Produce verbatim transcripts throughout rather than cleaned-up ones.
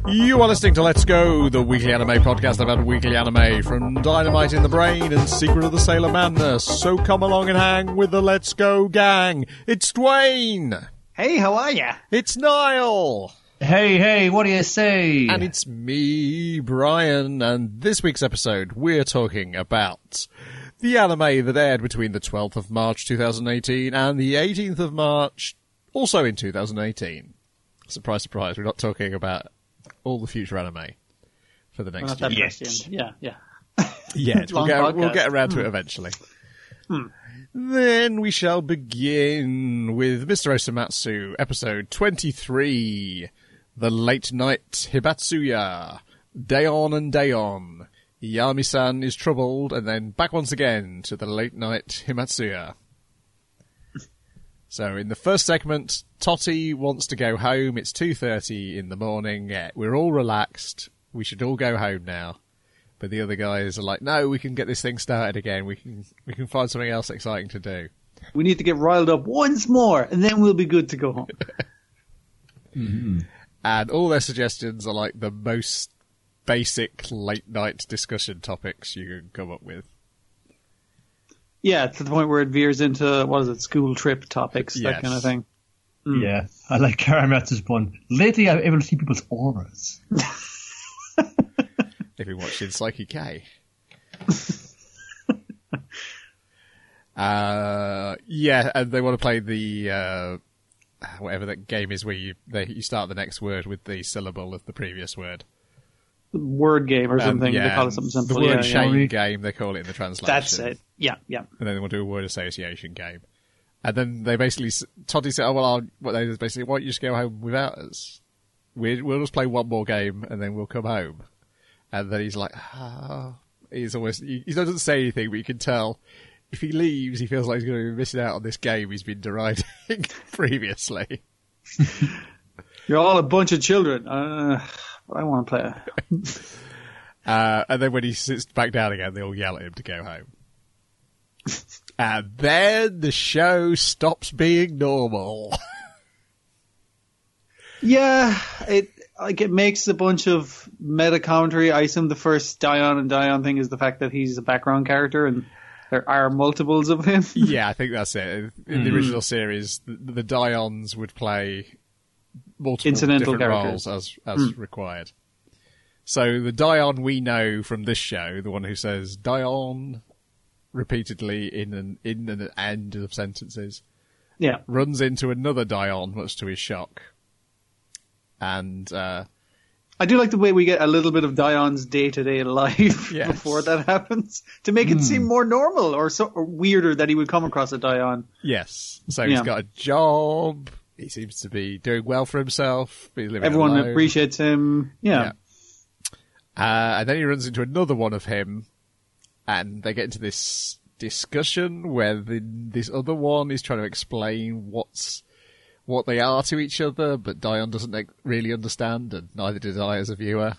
You are listening to Let's Go, the weekly anime podcast about weekly anime from Dynamite in the Brain and Secret of the Sailor Madness. So come along and hang with the Let's Go gang. It's Dwayne. Hey, how are ya? It's Niall. Hey, hey, what do you say? And it's me, Brian, and this week's episode we're talking about the anime that aired between the twelfth of March two thousand eighteen and the eighteenth of March, also in two thousand eighteen. Surprise, surprise, we're not talking about all the future anime for the next year. Yes. Yeah, yeah. Yeah, we'll get, we'll get around to it eventually. Hmm. Then we shall begin with Mister Osamatsu, episode twenty-three, The Late Night Hibatsuya, Day On and Day On. Yami-san is troubled, and then back once again to the Late Night Hibatsuya. So in the first segment, Totty wants to go home. It's two thirty in the morning. Yeah, we're all relaxed. We should all go home now. But the other guys are like, no, we can get this thing started again. We can we can find something else exciting to do. We need to get riled up once more, and then we'll be good to go home. Mm-hmm. And all their suggestions are like the most basic late night discussion topics you can come up with. Yeah, to the point where it veers into, what is it, school trip topics, yes. that kind of thing. Mm. Yeah, I like Karamatsu's one. Lately I've been able to see people's auras. If you watched in Psyche K. uh, yeah, and they want to play the, uh, whatever that game is where you they, you start the next word with the syllable of the previous word. Word game or something. Um, yeah, they call it something simple. The word yeah, chain yeah. game, they call it in the translation. That's it. Yeah, yeah. And then they want to do a word association game. And then they basically, Toddy said, oh, well, I'll, what they basically, why don't you just go home without us? We, we'll just play one more game and then we'll come home. And then he's like, ah, oh. He's almost, he, he doesn't say anything, but you can tell if he leaves, he feels like he's going to be missing out on this game he's been deriding previously. You're all a bunch of children. Uh, but I want to play it. uh, and then when he sits back down again, they all yell at him to go home. And then the show stops being normal. Yeah, it like it makes a bunch of meta commentary. I assume the first Dion and Dion thing is the fact that he's a background character and there are multiples of him. Yeah, I think that's it. In mm-hmm. the original series, the, the Dions would play multiple incidental different characters. roles as, as mm. required. So the Dion we know from this show, the one who says Dion repeatedly in an in an end of sentences, yeah, runs into another Dion, much to his shock. And uh, I do like the way we get a little bit of Dion's day-to-day life yes. before that happens to make it mm. seem more normal or, so, or weirder that he would come across a Dion. Yes, so yeah. he's got a job. He seems to be doing well for himself. He's living Everyone alone. appreciates him. Yeah. yeah. Uh, and then he runs into another one of him, and they get into this discussion where the, this other one is trying to explain what's what they are to each other, but Dion doesn't like, really understand, and neither did I as a viewer.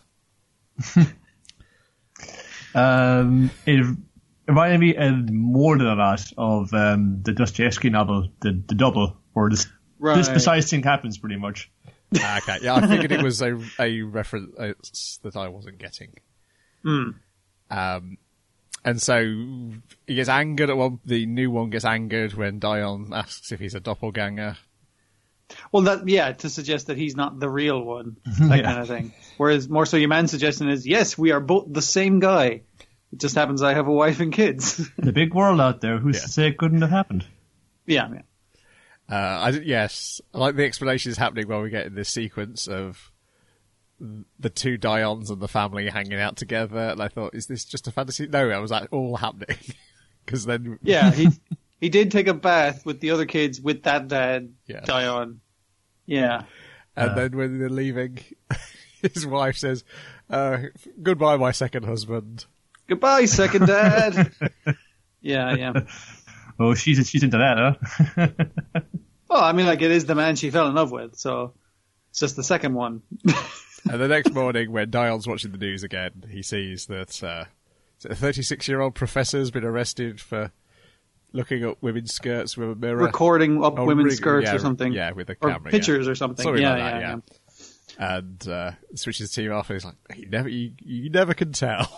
um, it reminded me uh, more than a lot of um, the Dostoevsky novel, The, the Double, where this, right. this precise thing happens pretty much. Okay, yeah, I figured it was a, a reference that I wasn't getting. Mm. Um, and so he gets angered at one, the new one gets angered when Dion asks if he's a doppelganger. Well, that yeah, to suggest that he's not the real one, that yeah. kind of thing. Whereas more so your man's suggestion is, yes, we are both the same guy. It just happens I have a wife and kids. The big world out there, who's yeah. to say it couldn't have happened? Yeah, yeah. Uh, I, yes, I like the explanation is happening while we get in this sequence of the two Dions and the family hanging out together. And I thought, is this just a fantasy? No, it was like all happening. Because then... Yeah, he he did take a bath with the other kids with that dad, yes. Dion. Yeah. And uh, then when they're leaving, his wife says, uh, goodbye, my second husband. Goodbye, second dad. yeah, yeah. Oh, she's she's into that, huh? Well, I mean, like, it is the man she fell in love with, so it's just the second one. And the next morning, when Dion's watching the news again, he sees that uh, a thirty-six-year-old professor's been arrested for looking up women's skirts with a mirror. Recording up oh, women's rig- skirts yeah, or something. Yeah, with a or camera. pictures yeah. or something. something yeah, like that, yeah, yeah. and uh, switches the team off, and he's like, you never, you, you never can tell.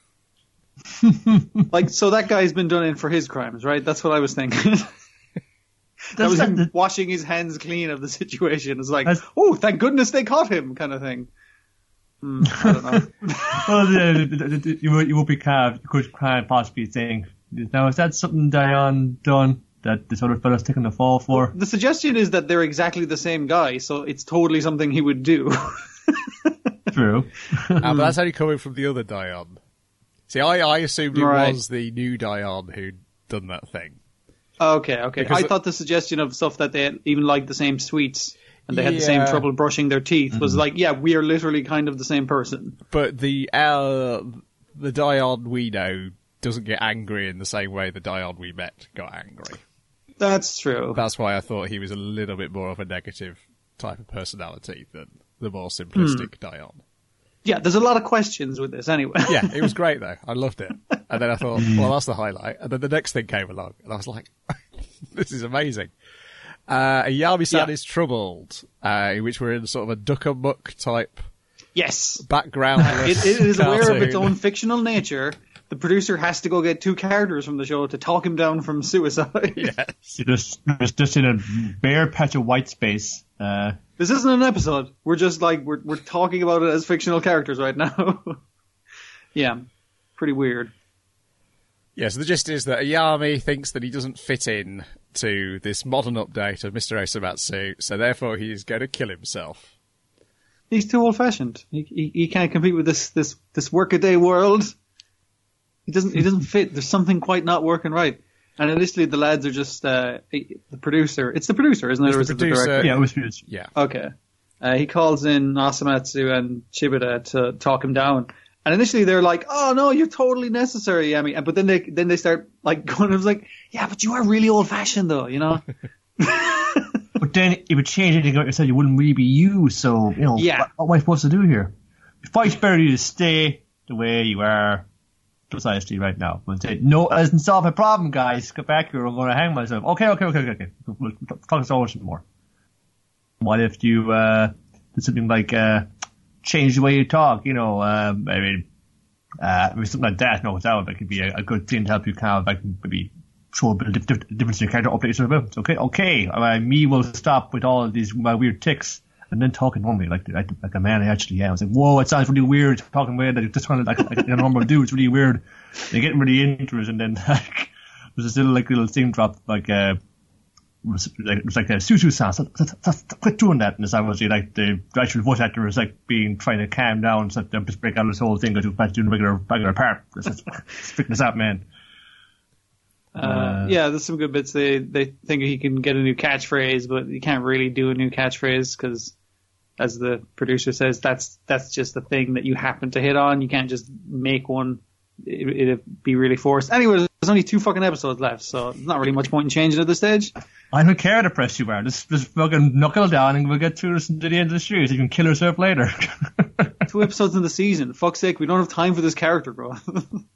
Like, so that guy's been done in for his crimes, right? That's what I was thinking. That was him washing his hands clean of the situation. It's like, oh, thank goodness they caught him, kind of thing. Mm, I don't know. Well, the, the, the, you, you won't be carved. You could can't possibly think. Now, is that something Dion done that this other fella's taking the fall for? The suggestion is that they're exactly the same guy, so it's totally something he would do. True. uh, but that's only coming from the other Dion. See, I, I assumed it right. was the new Dion who'd done that thing. Okay, okay. Because I thought the suggestion of stuff that they had even liked the same sweets and they had the same Yeah. trouble brushing their teeth was Mm-hmm. like, yeah, we are literally kind of the same person. But the uh, the Dion we know doesn't get angry in the same way the Dion we met got angry. That's true. That's why I thought he was a little bit more of a negative type of personality than the more simplistic Hmm. Dion. Yeah, there's a lot of questions with this anyway. Yeah, it was great though. I loved it. And then I thought, well, that's the highlight. And then the next thing came along, and I was like, this is amazing. Uh, Ayami-san Yeah. is troubled, uh, in which we're in sort of a duck-a-muck type Yes. background. It, it is aware of its own fictional nature. The producer has to go get two characters from the show to talk him down from suicide. Yes. You're just, just, just in a bare patch of white space. Uh, This isn't an episode. We're just like, we're we're talking about it as fictional characters right now. Yeah. Pretty weird. Yeah, so the gist is that Ayami thinks that he doesn't fit in to this modern update of Mister Osamatsu, so therefore he's going to kill himself. He's too old fashioned. He, he he can't compete with this this this workaday world. He doesn't he doesn't fit. There's something quite not working right. And initially the lads are just uh, the producer. It's the producer, isn't it? It's or the is it producer. director? yeah, it was weird. Yeah. Okay. Uh, he calls in Osamatsu and Chibata to talk him down. And initially they're like, "Oh no, you're totally necessary, Yami." And but then they then they start like going. I was like, "Yeah, but you are really old fashioned, though, you know." But then it would change anything about yourself. You wouldn't really be you. So, you know, Yeah. what, what am I supposed to do here? If I better you to stay the way you are precisely right now. We'll say, no, it doesn't solve my problem, guys. Get back here. I'm going to hang myself. Okay, okay, okay, okay, okay. We'll talk this over some more. What if you uh, did something like uh, change the way you talk? You know, um, I mean, uh, maybe something like that. No, that would could be a, a good thing to help you kind of like maybe show a bit of dif- difference in your character, update your abilities. Okay, okay. Uh, me will stop with all of these my weird tics. And then talking normally, like like, like a man I actually am. I was like, whoa, it sounds really weird. Talking weird, like just kind of like, like a normal dude. It's really weird. They're getting really into it, and then like there's this little like little thing drop, like uh, it was like it was like a susu sound. So, so, so, so, quit doing that. And it's obviously like the actual voice actor is like being trying to calm down, so them just break out of this whole thing, go to back to doing a regular regular part. It's just freaking this out, man. Uh, Uh, yeah, there's some good bits. They they think he can get a new catchphrase, but he can't really do a new catchphrase because, as the producer says, that's that's just the thing that you happen to hit on. You can't just make one. It, it'd be really forced. Anyway, there's only two fucking episodes left, so there's not really much point in changing at this stage. I don't care how depressed you are. Just, just fucking knuckle down and we'll get through this to the end of the series. You can kill yourself later. Two episodes in the season. Fuck's sake, we don't have time for this character growth.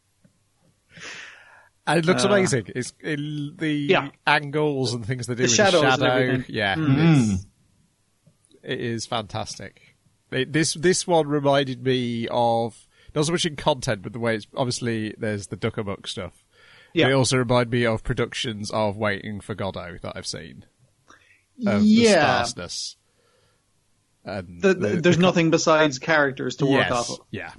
And it looks Uh, amazing. It's it, the Yeah. angles and things they do The with shadows the and shadow. everything. Yeah, Mm. it's, it is fantastic. It, this this one reminded me of not so much in content, but the way it's obviously there's the Duck-a-Muck stuff. Yeah. But it also reminded me of productions of Waiting for Godot that I've seen. Of yeah, the sparseness. And the, the- there's the- nothing besides characters to work yes, off of. Yeah.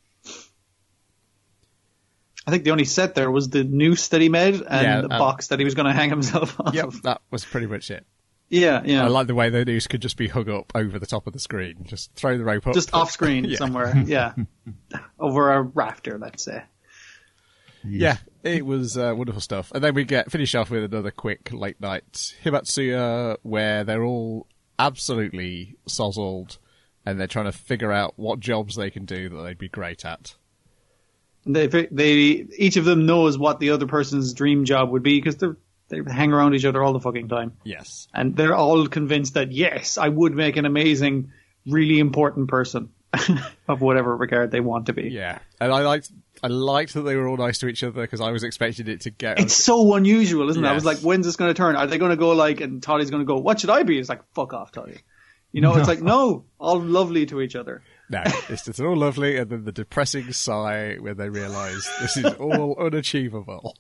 I think the only set there was the noose that he made and Yeah, the um, box that he was going to hang himself off Yep, of. that was pretty much it. Yeah, yeah. I like the way the noose could just be hung up over the top of the screen. Just throw the rope up. Just off screen Yeah. somewhere. Yeah. Over a rafter, let's say. Yeah, it was uh, wonderful stuff. And then we get finish off with another quick late night Himatsuya where they're all absolutely sozzled and they're trying to figure out what jobs they can do that they'd be great at. They, they, each of them knows what the other person's dream job would be because they they hang around each other all the fucking time. Yes. And they're all convinced that, yes, I would make an amazing, really important person of whatever regard they want to be. Yeah. And I liked, I liked that they were all nice to each other because I was expecting it to get... It's so unusual, isn't it? I was Yes. like, when's this going to turn? Are they going to go like, and Toddy's going to go, what should I be? It's like, fuck off, Toddy. You know, No. it's like, no, all lovely to each other. No, it's just all lovely, and then the depressing sigh when they realise this is all unachievable.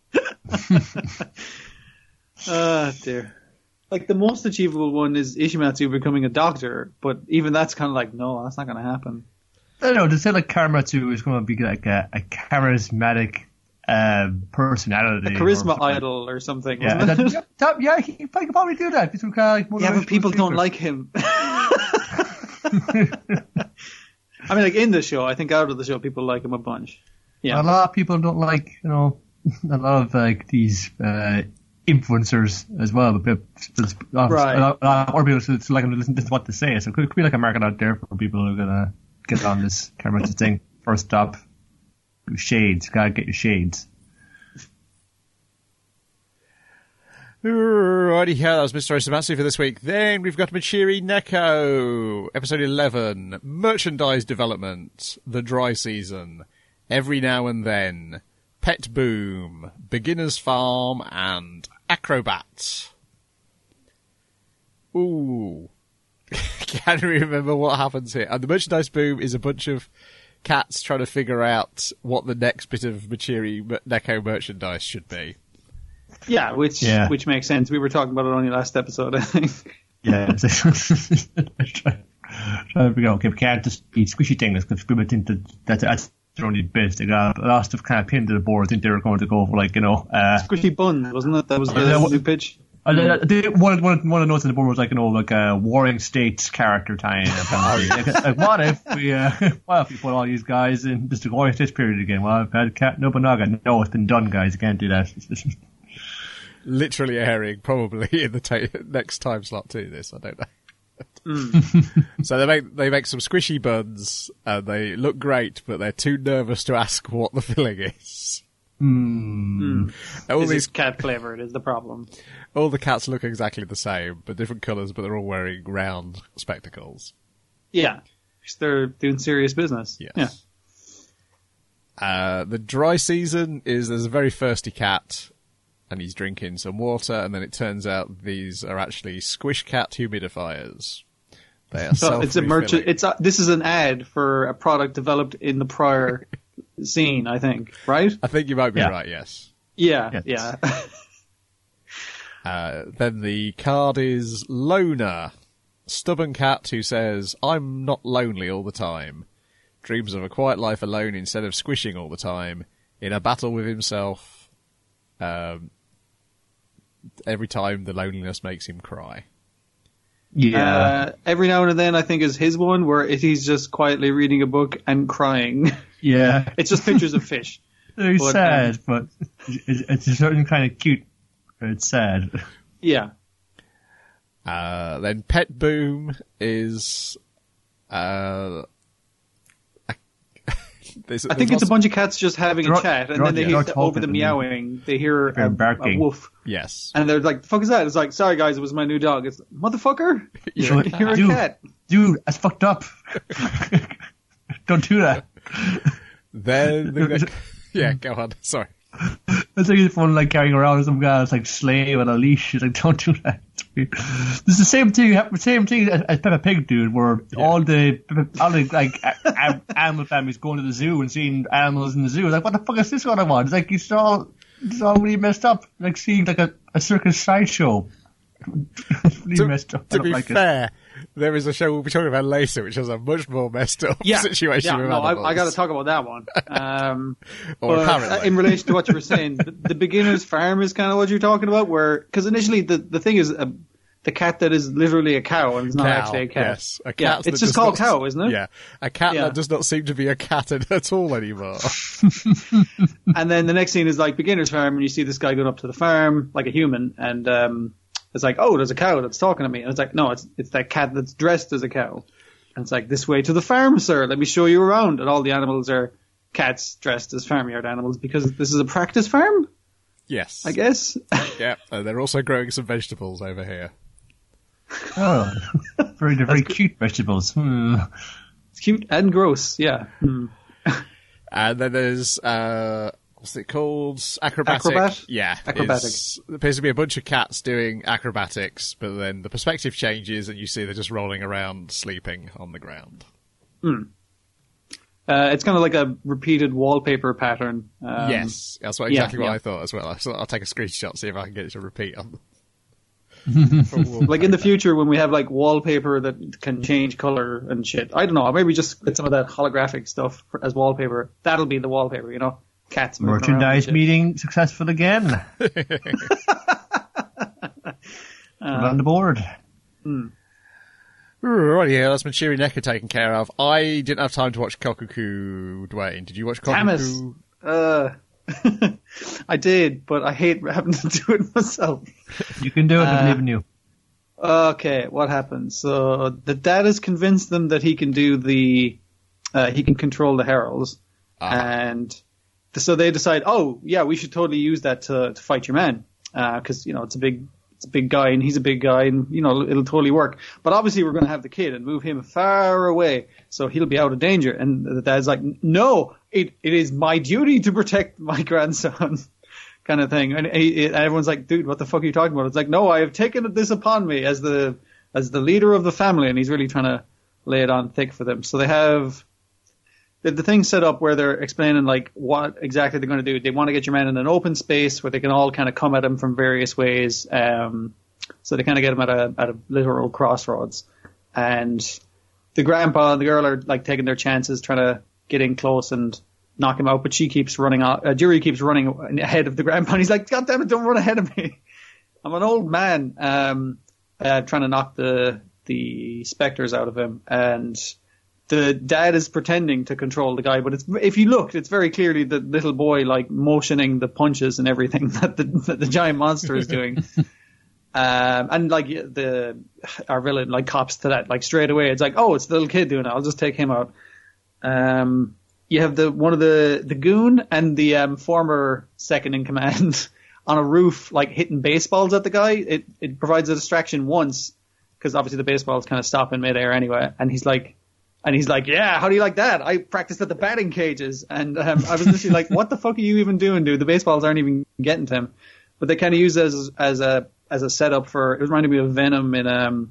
Ah, dear. Like, the most achievable one is Ishimatsu becoming a doctor, but even that's kind of like, no, that's not going to happen. I don't know, to say like Karamatsu is going to be like a, a charismatic um, personality. A charisma or something. idol or something, Yeah, wasn't and it? that, yeah, that- yeah, he, he could probably do that. He's kind of like Yeah, but motivational people don't speaker. like him. I mean, like, in the show, I think out of the show, people like him a bunch. Yeah. A lot of people don't like, you know, a lot of like these uh, influencers as well. But there's a lot, Right. a lot, a lot more people who like them to listen to what they say. So it could, could be like a market out there for people who are gonna get on this Karamatsu thing. First stop, shades. Gotta get your shades. Alrighty, yeah, that was Mister Osamatsu for this week. Then we've got Michiru Neko, episode eleven, merchandise development, the dry season, every now and then, pet boom, beginner's farm, and acrobat. Ooh. Can't remember what happens here. And the merchandise boom is a bunch of cats trying to figure out what the next bit of Michiru Neko merchandise should be. Yeah, which Yeah. which makes sense. We were talking about it on your last episode, I think. Yeah. try, try to figure out, okay, we can't just be squishy things because people think that that's, that's their only bit. They got a lot of stuff kind of pinned to the board. I think they were going to go for like, you know, uh, Squishy Buns, wasn't it? That was the Yeah, what- new pitch. I, I, they, one, one, one of the notes on the board was like, you know, like a Warring States character tie-in. apparently. like, like, what if we, uh, what if we put all these guys in just the Warring States period again? Well, I've had Cat Nobunaga. No, it's been done, guys. You can't do that. Literally airing probably in the ta- next time slot too. This I don't know. So they make they make some squishy buns and they look great, but they're too nervous to ask what the filling is. Hmm. All Is these it cat flavored is the problem. all the cats look exactly the same, but different colours. But they're all wearing round spectacles. Yeah. 'Cause they're doing serious business. Yes. Yeah. Uh, the dry season is there's a very thirsty cat, and he's drinking some water, and then it turns out these are actually Squish Cat humidifiers. They are So it's a merchant. self-refilling. It's a, this is an ad for a product developed in the prior scene, I think. Right? I think you might be Yeah. right. Yes. Yeah. Yes. Yeah. Uh, then the card is Loner, stubborn cat who says, "I'm not lonely all the time. Dreams of a quiet life alone instead of squishing all the time. In a battle with himself. Um, every time the loneliness makes him cry." Yeah. Uh, every now and then, I think is his one where it, he's just quietly reading a book and crying. yeah. It's just pictures of fish. Very but, sad, but it's, it's a certain kind of cute, but it's sad. Yeah. Uh, then Pet Boom is, uh, there's, I think it's a bunch of cats just having They're a all- chat, and they're then they all- hear they're all over the talking. meowing, they hear They're a, a barking. woof. Yes. And they're like, the fuck is that? It's like, sorry guys, it was my new dog. It's, motherfucker, You're, you're a dude, cat. dude, that's fucked up. Don't do that. Then, the, yeah, go on. Sorry. It's like fun, like carrying around some guy that's like slave on a leash. It's like, don't do that. It's weird. This is the same thing. The same thing as, as Peppa Pig, dude. Where all the all the like a, a, animal families going to the zoo and seeing animals in the zoo. It's like, what the fuck is this one I want? It's like it's all it's all really messed up. Like seeing like a, a circus sideshow. It's really To, messed up. I to don't be like it. fair, there is a show we'll be talking about later which has a much more messed up Yeah, situation yeah, with no, animals. I, I got to talk about that one. Um, Or but, apparently. uh, in relation to what you were saying, the, the beginner's farm is kind of what you're talking about, where because initially the the thing is uh, the cat that is literally a cow and it's not Cow, actually a cat. Yes, a cat yeah, that it's just does called not- cow, isn't it? Yeah, a cat Yeah. that does not seem to be a cat at all anymore. And then the next scene is like beginner's farm, and you see this guy going up to the farm like a human, and um, it's like, oh, there's a cow that's talking to me, and it's like, no, it's it's that cat that's dressed as a cow, and it's like, this way to the farm, sir. Let me show you around, and all the animals are cats dressed as farmyard animals because this is a practice farm, Yes, I guess. yeah, and they're also growing some vegetables over here. Oh, very very cute vegetables. Hmm. It's cute and gross, yeah. Hmm. And then there's uh, what's it called? Acrobatic. Acrobat? Yeah. Acrobatic. It's, there appears to be a bunch of cats doing acrobatics, but then the perspective changes and you see they're just rolling around, sleeping on the ground. Hmm. Uh, it's kind of like a repeated wallpaper pattern. Um, yes, that's what, exactly yeah, what yeah. I thought as well. So I'll take a screenshot, see if I can get it to repeat on. Like in the future when we have like wallpaper that can change color and shit. I don't know. Maybe just get some of that holographic stuff for, as wallpaper. That'll be the wallpaper, you know. Cats moving around and Merchandise shit. meeting successful again. We're on the board. Right, yeah, that's been Shiri Necker taken care of. I didn't have time to watch Kokuku, Dwayne. Did you watch Kokuku? Tamas. Uh, I did, but I hate having to do it myself. You can do it. I Uh, believe in you. Okay, what happens? So the dad has convinced them that he can do the, uh, he can control the heralds, Ah. and th- so they decide, oh yeah, we should totally use that to to fight your man, because you know it's a big it's a big guy and he's a big guy and you know it'll totally work. But obviously we're going to have the kid and move him far away so he'll be out of danger. And the dad's like, no, it it is my duty to protect my grandson. Kind of thing, and, he, and everyone's like, "Dude, what the fuck are you talking about?" It's like, "No, I have taken this upon me as the as the leader of the family," and he's really trying to lay it on thick for them. So they have the, the thing set up where they're explaining like what exactly they're going to do. They want to get your man in an open space where they can all kind of come at him from various ways. Um, so they kind of get him at a at a literal crossroads, and the grandpa and the girl are like taking their chances, trying to get in close and knock him out, but she keeps running out. Uh, Jury keeps running ahead of the grandpa, and he's like, "God damn it, don't run ahead of me! I'm an old man." Um, uh, trying to knock the the specters out of him, and the dad is pretending to control the guy, but it's if you look, it's very clearly the little boy like motioning the punches and everything that the that the giant monster is doing. Um, and like the our villain like cops to that like straight away. It's like, oh, it's the little kid doing it. I'll just take him out. Um. You have the one of the, the goon and the um, former second in command on a roof, like hitting baseballs at the guy. It it provides a distraction once because obviously the baseballs kind of stop in midair anyway. And he's like, and he's like, yeah, how do you like that? I practiced at the batting cages, and um, I was literally like, what the fuck are you even doing, dude? The baseballs aren't even getting to him. But they kind of use it as as a as a setup for. It reminded me of Venom in um.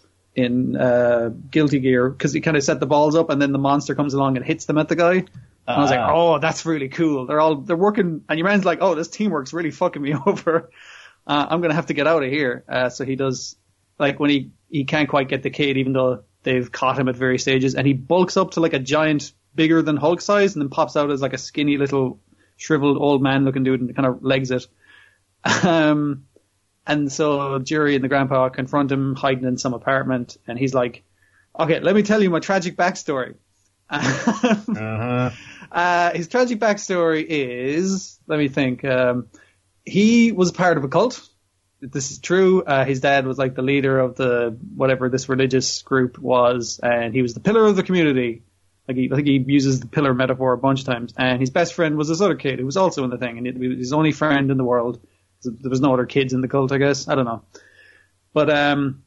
in uh, Guilty Gear, because he kind of set the balls up and then the monster comes along and hits them at the guy. And I was like, Ah. oh, that's really cool. They're all, they're working, and your man's like, oh, this teamwork's really fucking me over. Uh, I'm going to have to get out of here. Uh, so he does, like when he, he can't quite get the kid, even though they've caught him at various stages, and he bulks up to like a giant, bigger than Hulk size, and then pops out as like a skinny little shriveled old man looking dude and kind of legs it. Um, And so Jury and the grandpa confront him hiding in some apartment, and he's like, okay, let me tell you my tragic backstory. Uh-huh. uh, his tragic backstory is, let me think, um, he was part of a cult. This is true. Uh, his dad was like the leader of the, whatever this religious group was, and he was the pillar of the community. Like he, I think he uses the pillar metaphor a bunch of times. And his best friend was this other kid who was also in the thing, and he was his only friend in the world. There was no other kids in the cult, I guess. I don't know. But, um,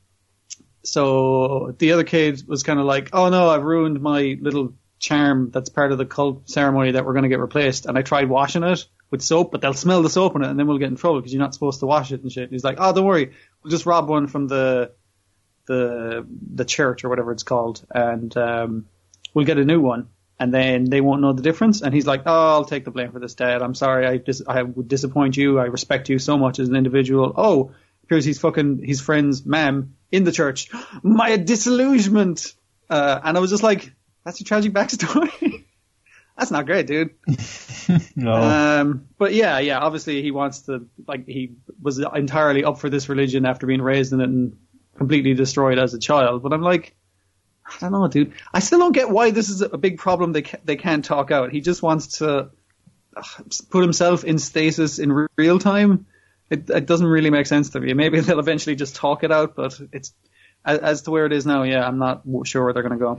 so the other kid was kind of like, oh no, I've ruined my little charm that's part of the cult ceremony that we're going to get replaced. And I tried washing it with soap, but they'll smell the soap in it and then we'll get in trouble because you're not supposed to wash it and shit. And he's like, oh, don't worry. We'll just rob one from the, the, the church or whatever it's called. And, um, we'll get a new one. And then they won't know the difference. And he's like, oh, I'll take the blame for this, Dad. I'm sorry. I dis- I would disappoint you. I respect you so much as an individual. Oh, appears he's fucking his friend's ma'am in the church. My disillusionment. Uh, and I was just like, that's your tragic backstory. That's not great, dude. No. Um, but yeah, yeah, obviously he wants to, like, he was entirely up for this religion after being raised in it and completely destroyed as a child. But I'm like, I don't know, dude. I still don't get why this is a big problem they ca- they can't talk out. He just wants to uh, put himself in stasis in re- real time. It, it doesn't really make sense to me. Maybe they'll eventually just talk it out, but it's as, as to where it is now, yeah, I'm not sure where they're going to go.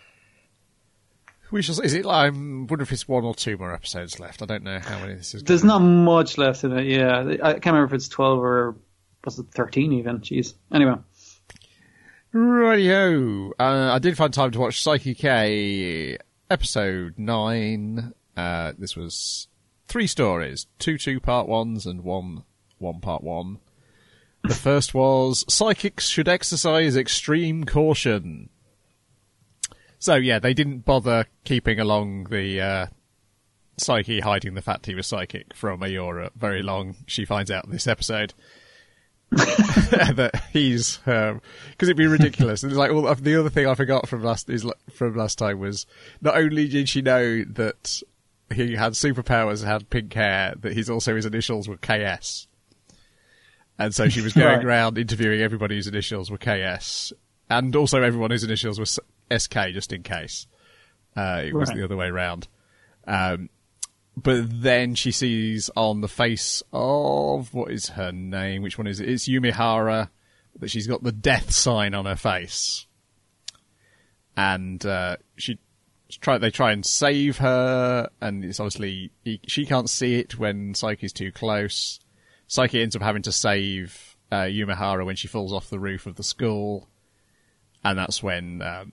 We shall. Is it? I wonder if it's one or two more episodes left. I don't know how many this is. There's not much left in it, yeah. I can't remember if it's twelve or was it thirteen even. Jeez. Anyway. Rightio. Uh, I did find time to watch Psyche K episode nine. Uh, this was three stories, two two-part ones and one one-part one. The first was, Psychics Should Exercise Extreme Caution. So, yeah, they didn't bother keeping along the uh, Psyche hiding the fact he was psychic from Ayora very long. She finds out this episode that he's her, because it'd be ridiculous. And it's like, well, the other thing I forgot from last is from last time was not only did she know that he had superpowers and had pink hair, that he's also his initials were K S. And so she was going right. around interviewing everybody whose initials were K S, and also everyone whose initials were S K, just in case. Uh, it was right. the other way round. Um, but then she sees on the face of, what is her name? Which one is it? It's Yumihara, that she's got the death sign on her face. And uh, she try they try and save her, and it's obviously, he, she can't see it when Psyche's too close. Psyche ends up having to save uh, Yumihara when she falls off the roof of the school, and that's when um,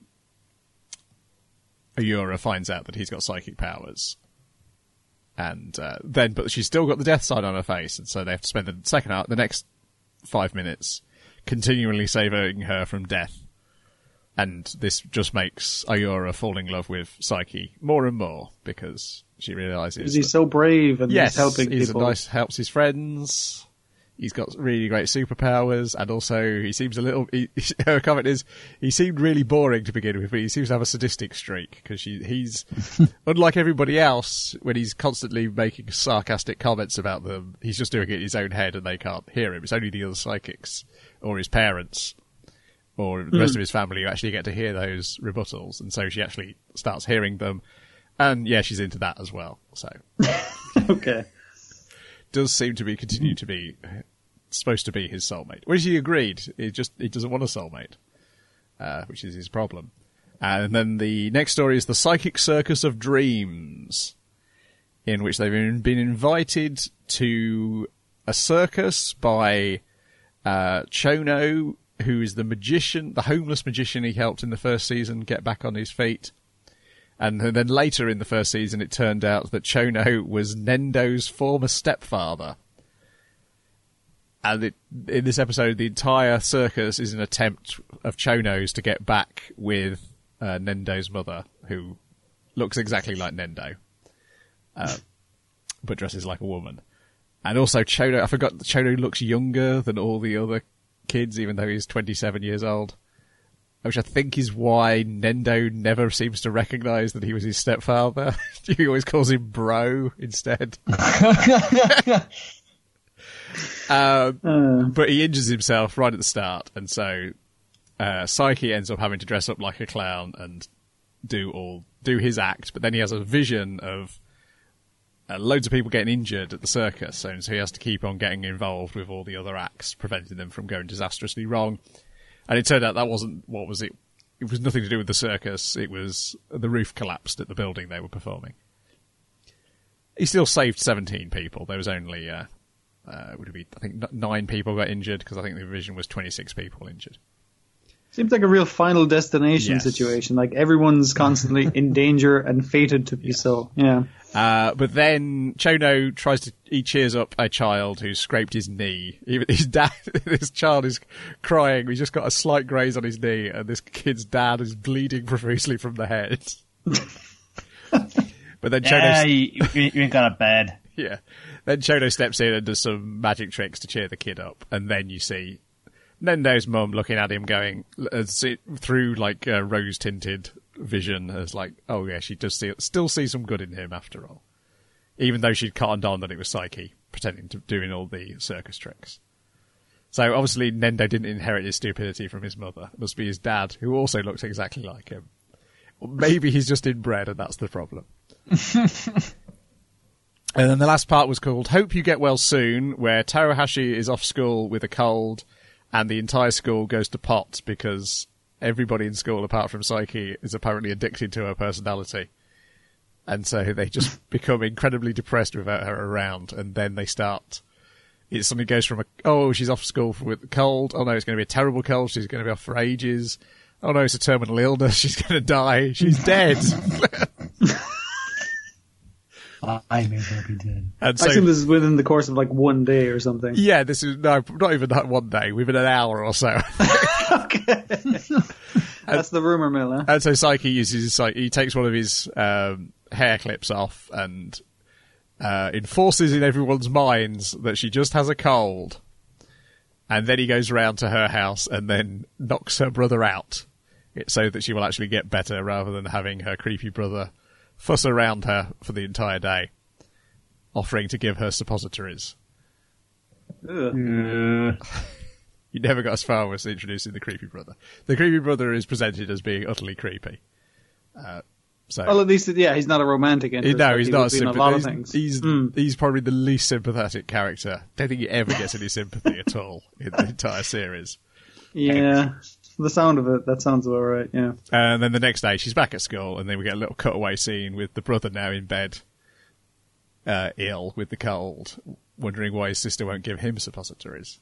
Ayora finds out that he's got psychic powers. And uh, then, but she's still got the death sign on her face, and so they have to spend the second hour, the next five minutes, continually saving her from death. And this just makes Ayora fall in love with Psyche more and more, because she realises because he's so brave and yes, he's helping he's people. A nice, helps his friends. He's got really great superpowers, and also he seems a little. He, her comment is, he seemed really boring to begin with, but he seems to have a sadistic streak, because he's unlike everybody else when he's constantly making sarcastic comments about them. He's just doing it in his own head, and they can't hear him. It's only the other psychics or his parents or the rest mm. of his family who actually get to hear those rebuttals, and so she actually starts hearing them. And yeah, she's into that as well. So okay, does seem to be continue to be supposed to be his soulmate. Which he agreed. He just he doesn't want a soulmate, uh, which is his problem. And then the next story is the Psychic Circus of Dreams, in which they've been, been invited to a circus by uh, Chono, who is the magician, the homeless magician he helped in the first season get back on his feet. And then later in the first season, it turned out that Chono was Nendo's former stepfather. And it, in this episode, the entire circus is an attempt of Chono's to get back with uh, Nendo's mother, who looks exactly like Nendo, uh, but dresses like a woman. And also Chono, I forgot that Chono looks younger than all the other kids, even though he's twenty-seven years old. Which I think is why Nendo never seems to recognise that he was his stepfather. He always calls him bro instead. um, uh. But he injures himself right at the start, and so uh, Psyche ends up having to dress up like a clown and do all do his act. But then he has a vision of uh, loads of people getting injured at the circus, and so he has to keep on getting involved with all the other acts, preventing them from going disastrously wrong. And it turned out that wasn't, what was it? It was nothing to do with the circus. It was the roof collapsed at the building they were performing. He still saved seventeen people. There was only, uh, uh, would it be, I think nine people got injured, because I think the division was twenty-six people injured. Seems like a real Final Destination yes. situation. Like everyone's constantly in danger and fated to be yes. so. Yeah. Uh, but then Chono tries to, he cheers up a child who's scraped his knee. Even his dad, this child is crying. He's just got a slight graze on his knee, and this kid's dad is bleeding profusely from the head. But then Chono, yeah, you, you ain't got a bed. Yeah. Then Chono steps in and does some magic tricks to cheer the kid up, and then you see Nendo's mum looking at him, going uh, see, through like a rose-tinted vision, as like, oh yeah, she does see, still see some good in him after all, even though she'd cottoned on that it was Psyche pretending to doing all the circus tricks. So obviously Nendo didn't inherit his stupidity from his mother. It must be his dad, who also looks exactly like him. Or maybe he's just inbred, and that's the problem. And then the last part was called Hope You Get Well Soon, where Tarahashi is off school with a cold, and the entire school goes to pot because everybody in school, apart from Psyche, is apparently addicted to her personality. And so they just become incredibly depressed without her around, and then they start... It suddenly goes from, a, oh, she's off school with a cold, oh no, it's going to be a terrible cold, she's going to be off for ages, oh no, it's a terminal illness, she's going to die, she's dead. I may well be dead. And I so, assume this is within the course of like one day or something. yeah, this is no, not even that one day. Within an hour or so. Okay. That's the rumor mill, huh? And so Psyche uses like he takes one of his um, hair clips off and uh, enforces in everyone's minds that she just has a cold. And then he goes round to her house and then knocks her brother out, it, so that she will actually get better rather than having her creepy brother fuss around her for the entire day, offering to give her suppositories. Ugh. Uh, You never got as far as introducing the creepy brother. The creepy brother is presented as being utterly creepy. Uh, so Well, at least, yeah, he's not a romantic interest. no, like he's he not would be in a sympathetic. lot of He's, things. he's, Mm. he's probably the least sympathetic character. Don't think he ever gets any sympathy at all in the entire series. Yeah, the sound of it, that sounds about right, yeah. And then the next day, she's back at school, and then we get a little cutaway scene with the brother now in bed, uh, ill with the cold, wondering why his sister won't give him suppositories.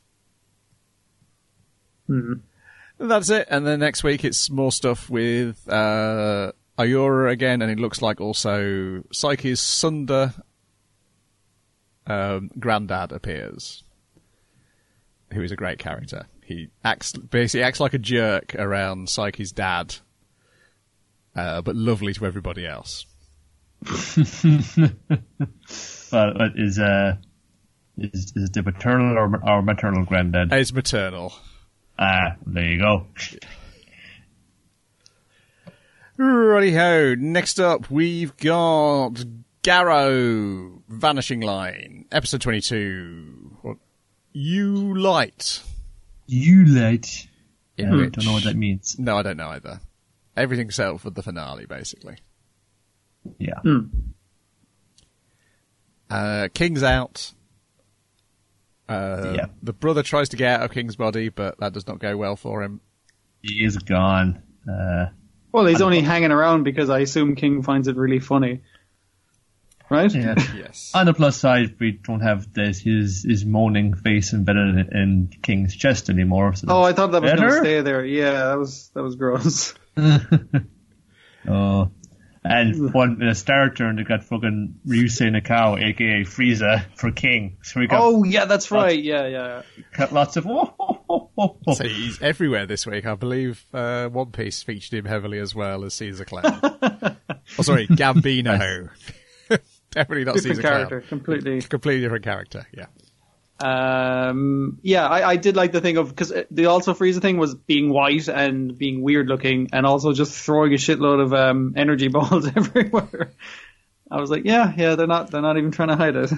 Hmm. And that's it. And then next week, it's more stuff with uh, Ayura again, and it looks like also Psyche's Sunder um, granddad appears, who is a great character. He acts basically acts like a jerk around Psyche's dad, uh, but lovely to everybody else. Well, uh, is uh, is is it the paternal or, or maternal granddad? It's maternal. Ah, there you go. Righty-ho. Next up, we've got Garrow, Vanishing Line, episode twenty-two. What? You Light. You light. In I which- don't know what that means. No, I don't know either. Everything's set up for the finale, basically. Yeah. Hmm. Uh, King's out. Uh, Yeah. The brother tries to get out of King's body, but that does not go well for him. He is gone. Uh, Well, he's only hanging around because I assume King finds it really funny. Right? yeah. Yes. On the plus side, we don't have this, his his moaning face embedded in, in King's chest anymore. So Oh, I thought that was going to better. stay there. Yeah, that was that was gross. Oh. And one in a star turn, they got fucking Ryusei Nakao, aka Frieza, for King. So we got, Oh, yeah, that's right. Yeah, yeah. got lots of. Oh, oh, oh, oh, oh. So he's everywhere this week. I believe uh, One Piece featured him heavily as well as Caesar Clown. Oh, sorry, Gambino. Definitely not Different Caesar character, Clown. completely. Completely different character, yeah. Um, yeah, I, I did like the thing of, because the also Frieza thing was being white and being weird looking and also just throwing a shitload of um, energy balls everywhere. I was like, yeah, yeah, they're not, they're not even trying to hide it.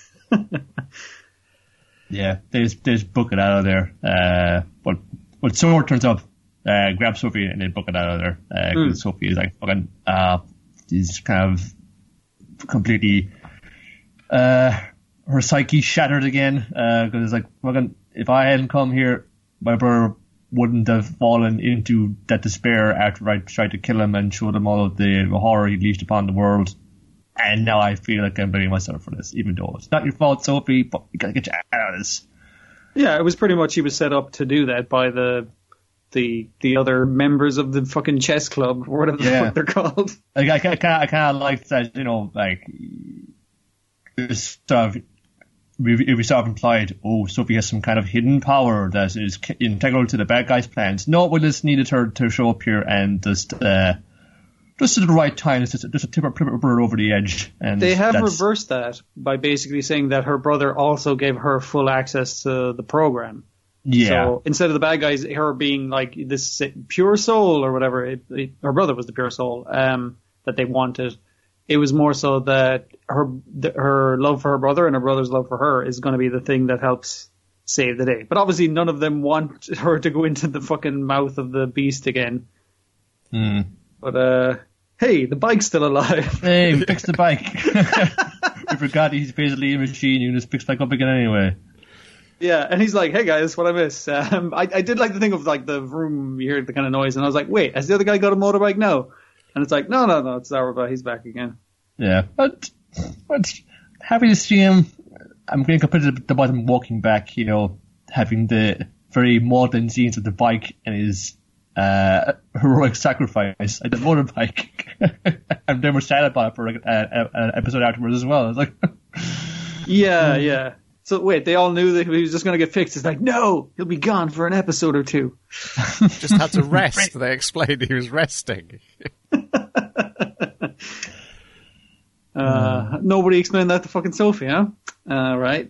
Yeah, they just, they just book it out of there. Uh, but when Sword turns up, uh, grab Sophie and they book it out of there. Uh, 'cause Mm. Sophie is like fucking, uh, is kind of completely, uh, her psyche shattered again. Uh, cause it's like, fucking, if I hadn't come here, my brother wouldn't have fallen into that despair after I tried to kill him and showed him all of the horror he leashed upon the world. And now I feel like I'm blaming myself for this, even though it's not your fault, Sophie, but you gotta get you out of this. Yeah, it was pretty much he was set up to do that by the the the other members of the fucking chess club or whatever the Yeah. fuck they're called. Like, I, I kind of, I kind of like that, you know, like, this stuff, it was sort of implied, oh, Sophie has some kind of hidden power that is c- integral to the bad guy's plans. No, we just needed her to show up here and just, uh, just at the right time, just, just to tip her, tip her over the edge. And They have that's- reversed that by basically saying that her brother also gave her full access to the program. Yeah. So instead of the bad guys, her being like this pure soul or whatever, it, it, her brother was the pure soul um, that they wanted. It was more so that her the, her love for her brother and her brother's love for her is going to be the thing that helps save the day. But obviously, none of them want her to go into the fucking mouth of the beast again. Hmm. But uh, hey, the bike's still alive. Hey, fix the bike. We forgot he's basically a machine. You just picks back up again anyway. Yeah, and he's like, "Hey guys, what I miss?" Um, I, I did like the thing of like the room. You heard the kind of noise, and I was like, "Wait, has the other guy got a motorbike now?" And it's like, "No, no, no, it's Zarba. He's back again." Yeah, but, but happy to see him. I'm going to compare the bottom walking back, you know, having the very modern scenes of the bike and his uh, heroic sacrifice. I did motorbike. I'm never sad about it for like, uh, an episode afterwards as well. I was like, yeah, yeah. So wait, they all knew that he was just going to get fixed. It's like, no, he'll be gone for an episode or two. Just had to rest. They explained he was resting. uh, nobody explained that to fucking Sophie, huh? Uh, right.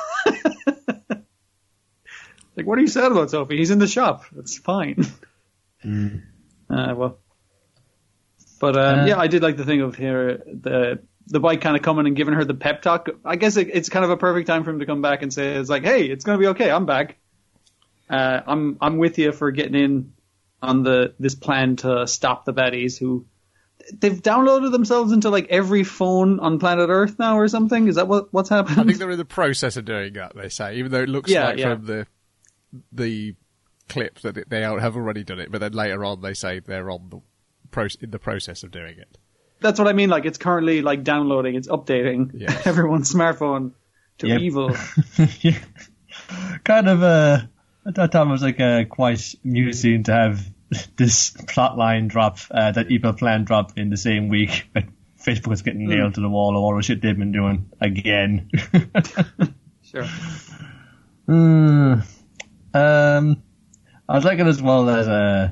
Like, what are you sad about, Sophie? He's in the shop. That's fine. mm. Uh, well, but um, uh, yeah, I did like the thing of here the the bike kind of coming and giving her the pep talk. I guess it, it's kind of a perfect time for him to come back and say, "It's like, hey, it's gonna be okay. I'm back. Uh, I'm I'm with you for getting in on the this plan to stop the baddies who." They've downloaded themselves into like every phone on planet Earth now or something. Is that what what's happening? I think they're in the process of doing that. They say, even though it looks yeah, like yeah. from the the clip that it, they have already done it, but then later on they say they're on the pro- in the process of doing it. That's what I mean. Like it's currently like downloading, it's updating yes. everyone's smartphone to yep. evil. yeah. Kind of. Uh, at that time, it was like uh, quite amusing to have this plot line drop, uh, that evil plan drop in the same week. Facebook was getting nailed mm. to the wall of all the shit they've been doing again. Sure. Mm. Um, I was liking as well as uh,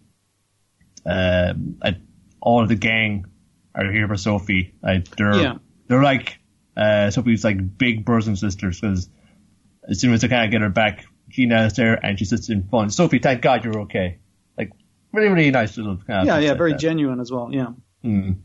uh, I, all of the gang are here for Sophie. Like they're yeah. they're like uh, Sophie's like big brothers and sisters because as soon as they kind of get her back, Gina is there and she sits in fun. Sophie, thank God you're okay. Like really, really nice little kind of yeah, yeah, like very that. genuine as well. Yeah. Mm.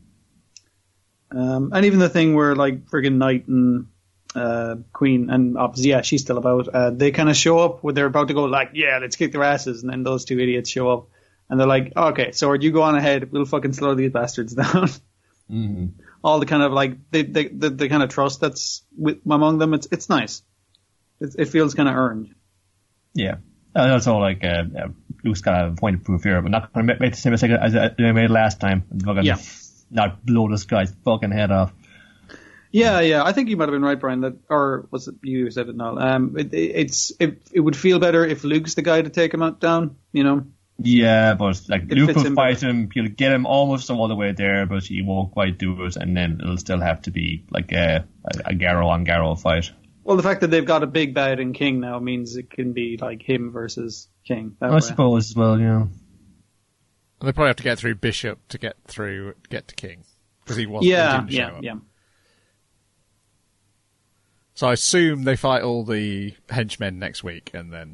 Um, and even the thing where like friggin' Knight and uh, Queen and obviously yeah, she's still about. Uh, they kind of show up when they're about to go like, yeah, let's kick their asses, and then those two idiots show up and they're like, oh, okay, so you go on ahead, we'll fucking slow these bastards down. Mm-hmm. All the kind of like they, they, the the kind of trust that's with, among them. It's it's nice. It, it feels kind of earned. Yeah, uh, that's all. Like uh, uh, Luke's got a point of proof here, but not going to make the same mistake as they made last time. And fucking yeah. Not blow this guy's fucking head off. Yeah, yeah. I think you might have been right, Brian. That, or was it you who said it? No. Um, it, it, it's it, it would feel better if Luke's the guy to take him out down. You know. Yeah, but like it Luke will him fight better. him. He'll get him almost all the way there, but he won't quite do it, and then it'll still have to be like a a, a Garrow on Garrow fight. Well, the fact that they've got a big bad in King now means it can be like him versus King. That I way. suppose as well, yeah. They probably have to get through Bishop to get through get to King because he wasn't. Yeah, he yeah, show up. yeah. So I assume they fight all the henchmen next week, and then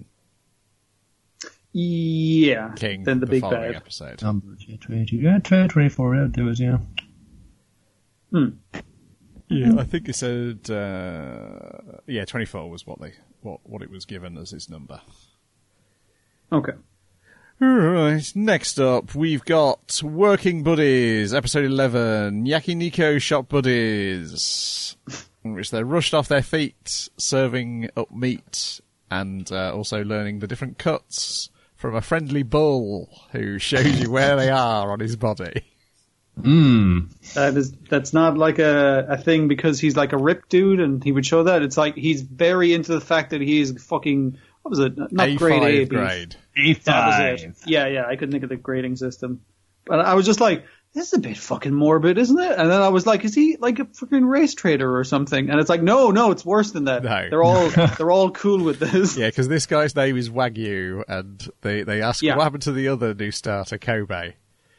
yeah, King then the, the big following bad. episode. Um, twenty, yeah, twenty-four, yeah, do it, yeah. Hmm. Yeah, I think it said uh, yeah, twenty-four was what they what what it was given as its number. Okay. Alright, next up we've got Working Buddies, episode eleven, Yakiniku Shop Buddies, in which they're rushed off their feet, serving up meat, and uh, also learning the different cuts from a friendly bull who shows you where they are on his body. Mm. That is, that's not like a, a thing because he's like a ripped dude and he would show that. It's like he's very into the fact that he's fucking, what was it? Not A grade A. five grade. A five. That was it. Yeah, yeah, I couldn't think of the grading system. But I was just like, this is a bit fucking morbid, isn't it? And then I was like, is he like a fucking race trader or something? And it's like, no, no, it's worse than that. No. They're all, they're all cool with this. Yeah, because this guy's name is Wagyu, and they, they ask Yeah. what happened to the other new starter, Kobe.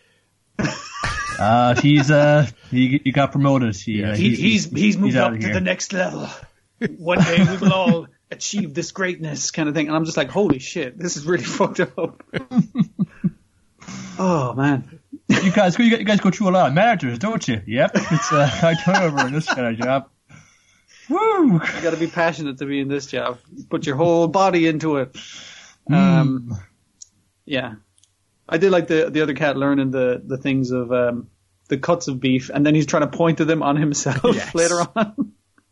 Uh, he's, uh, he, he got promoted. He, uh, He, he's, he's moved he's out up of to here. the next level. One day we will all achieve this greatness kind of thing. And I'm just like, holy shit, this is really fucked up. Oh, man. You guys, you guys go through a lot of managers, don't you? Yep. It's a high turnover in this kind of job. Woo! You got to be passionate to be in this job. You put your whole body into it. Um, Mm. Yeah. I did like the the other cat learning the, the things of um, the cuts of beef, and then he's trying to point to them on himself Yes. later on.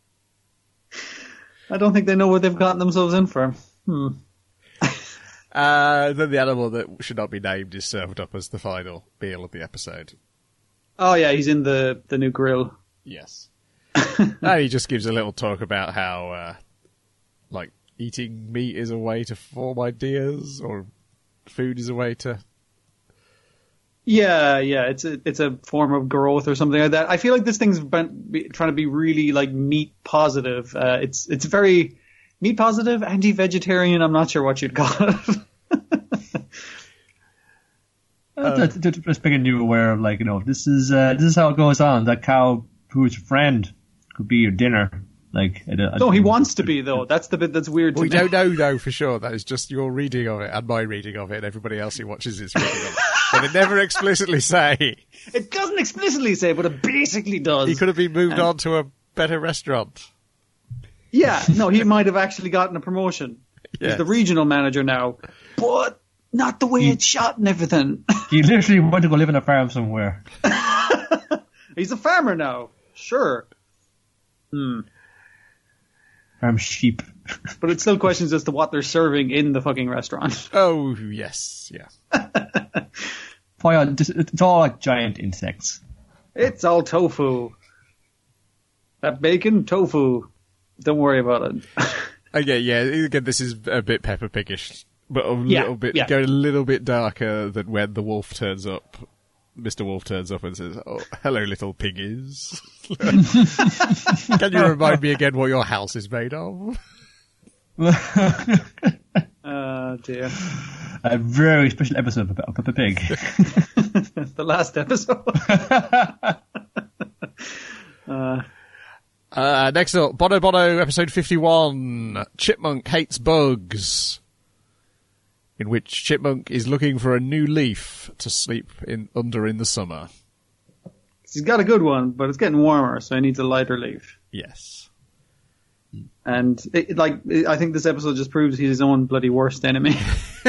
I don't think they know what they've gotten themselves in for. Hmm. Uh, then the animal that should not be named is served up as the final meal of the episode. Oh, yeah, he's in the, the new grill. Yes. And he just gives a little talk about how, uh, like, eating meat is a way to form ideas, or food is a way to Yeah, yeah, it's a it's a form of growth or something like that. I feel like this thing's been, be, trying to be really like meat positive. Uh, it's it's very meat positive, anti-vegetarian. I'm not sure what you'd call it. uh, just, just making you aware of, like, you know, this is uh, this is how it goes on. That cow who is your friend could be your dinner. Like, I don't, I no, he don't- wants to be though. That's the bit that's weird to We me. don't know, though, for sure. That is just your reading of it and my reading of it and everybody else who watches this reading of it. But it never explicitly say. It doesn't explicitly say, but it basically does. He could have been moved And- on to a better restaurant. Yeah, no, he might have actually gotten a promotion. Yes. He's the regional manager now, but not the way it's shot and everything. He literally went to go live in a farm somewhere. He's a farmer now, sure. Hmm. Farm sheep. But it still questions as to what they're serving in the fucking restaurant. Oh, yes, yeah. Oh, yeah, just- it's all like giant insects. It's all tofu. That bacon, tofu. Don't worry about it. Okay, yeah, again, this is a bit Peppa Piggish, but a Yeah, little bit, yeah. going a little bit darker than when the wolf turns up. Mister Wolf turns up and says, "Oh, hello, little piggies. Can you remind me again what your house is made of?" Oh dear. A very special episode of Peppa Pig. The last episode. uh, Uh, next up, Bono Bono, episode fifty-one, Chipmunk Hates Bugs, in which Chipmunk is looking for a new leaf to sleep in under in the summer. he's got a good one, but it's getting warmer, so he needs a lighter leaf. Yes. And it, like, it, I think this episode just proves he's his own bloody worst enemy.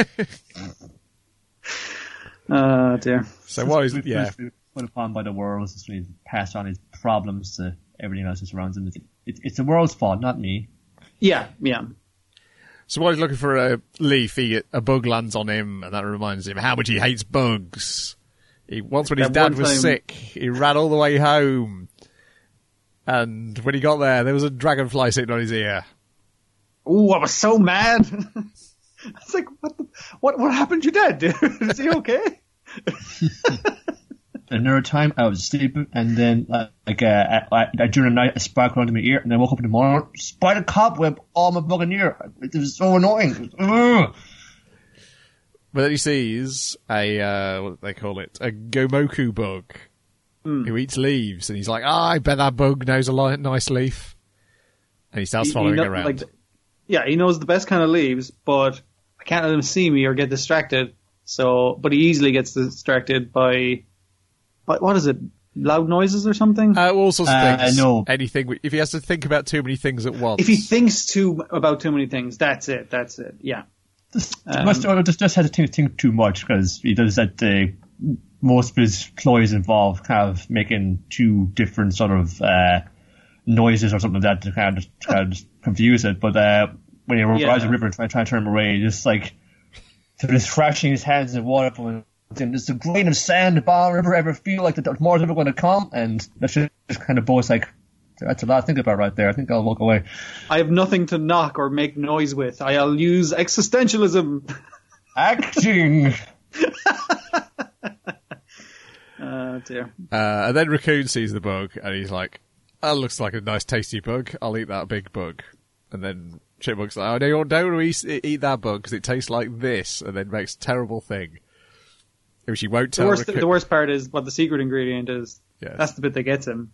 Oh dear. So what is, yeah. Put upon by the world, so he's passed on his problems to everything else that surrounds him. It's, it's, it's the world's fault, not me. Yeah, yeah. So while he's looking for a leaf, he, a bug lands on him, and that reminds him how much he hates bugs. He, once when his That dad one was time- sick, he ran all the way home. And when he got there, there was a dragonfly sitting on his ear. Ooh, I was so mad. I was like, what, the, what, what happened to your dad, dude? Is he okay? Another time, I was sleeping, and then, uh, like, uh, I, I, during the night, a spark went into my ear, and I woke up in the morning, spider cobweb all my fucking ear. It was so annoying. Ugh. But then he sees a, uh, what do they call it? A Gomoku bug who eats leaves. And he's like, ah, I bet that bug knows a li- nice leaf. And he starts He- he following know- it around. like, yeah, he knows the best kind of leaves, but I can't let him see me or get distracted. So, but he easily gets distracted by, by what is it? Loud noises or something? Uh, all sorts of Uh, things. no. Anything. If he has to think about too many things at once. if he thinks too about too many things, that's it. That's it. Yeah. Just, Um, must, or just, just had to think, think too much, because he does that, uh, most of his ploys involve kind of making two different sort of, uh, noises or something like that to kind of, to kind of just confuse it. But, uh, when he arrives Yeah. at the river and try, try to turn him away, just like, sort of thrashing his hands in water, and there's a grain of sand in the bottom of the river, ever feel like that more is ever going to come? And that's just kind of both like, that's a lot to think about right there. I think I'll walk away. I have nothing to knock or make noise with. I'll use existentialism. Acting! Oh dear. Uh, and then Raccoon sees the bug, and he's like, that looks like a nice tasty bug. I'll eat that big bug. And then Chipmunk's like, oh, no, don't want to eat, eat that bug, because it tastes like this, and then makes a terrible thing. Which he won't The tell worst, Raccoon. the worst part is what the secret ingredient is. Yes. That's the bit that gets him.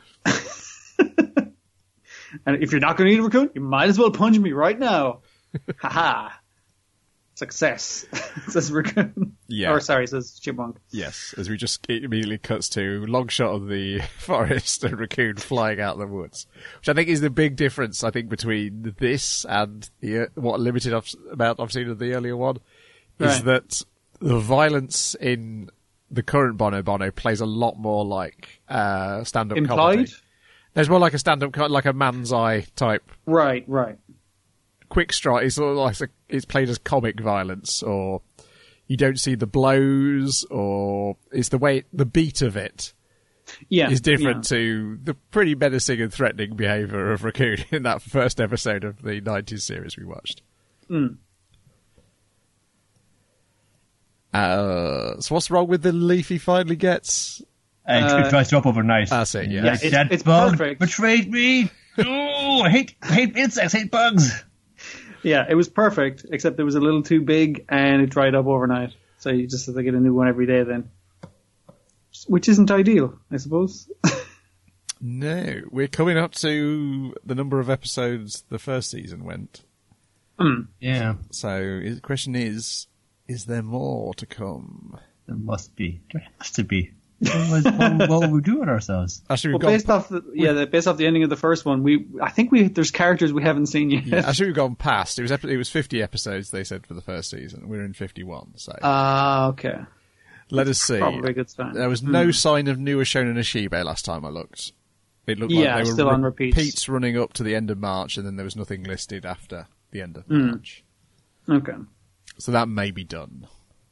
And if you're not going to eat a raccoon, you might as well punch me right now. Haha. Success. Says raccoon. Yeah. Or sorry, says chipmunk. Yes, as we just it immediately cuts to long shot of the forest and Raccoon flying out of the woods, which I think is the big difference. I think between this and the uh, what limited I've, amount I've seen of the earlier one is Right. that the violence in the current Bono Bono plays a lot more like uh, stand-up Implied? comedy. There's more like a stand-up, co- like a man's eye type. Right, right. Quick strike is sort of like a, it's played as comic violence, or you don't see the blows, or it's the way the beat of it Yeah. is different yeah. to the pretty menacing and threatening behaviour of Raccoon in that first episode of the nineties series we watched. Mm. Uh, so what's wrong with the leaf he finally gets? And Uh, it dries up overnight. That's it, yeah. Yeah, Like, it's- that it's bug perfect. betrayed me. Oh, I hate, I hate insects, I hate bugs. Yeah, it was perfect, except it was a little too big and it dried up overnight. So you just have to get a new one every day then. Which isn't ideal, I suppose. No, we're coming up to the number of episodes the first season went. Yeah, So the question is, is there more to come? there must be. There has to be. Otherwise, what, what would we do with ourselves? Actually, Well, we've gone, based off the yeah, the, based off the ending of the first one, we I think we there's characters we haven't seen yet. yeah, actually we've gone past. It was ep- it was fifty episodes they said for the first season. We're in fifty-one, so Ah, okay. let us see. Probably a good sign. There was no sign of new Ashona Nishibe last time I looked. It looked Yeah, like they were still on repeats. repeats running up to the end of March, and then there was nothing listed after the end of Hmm. March. Okay. So that may be done.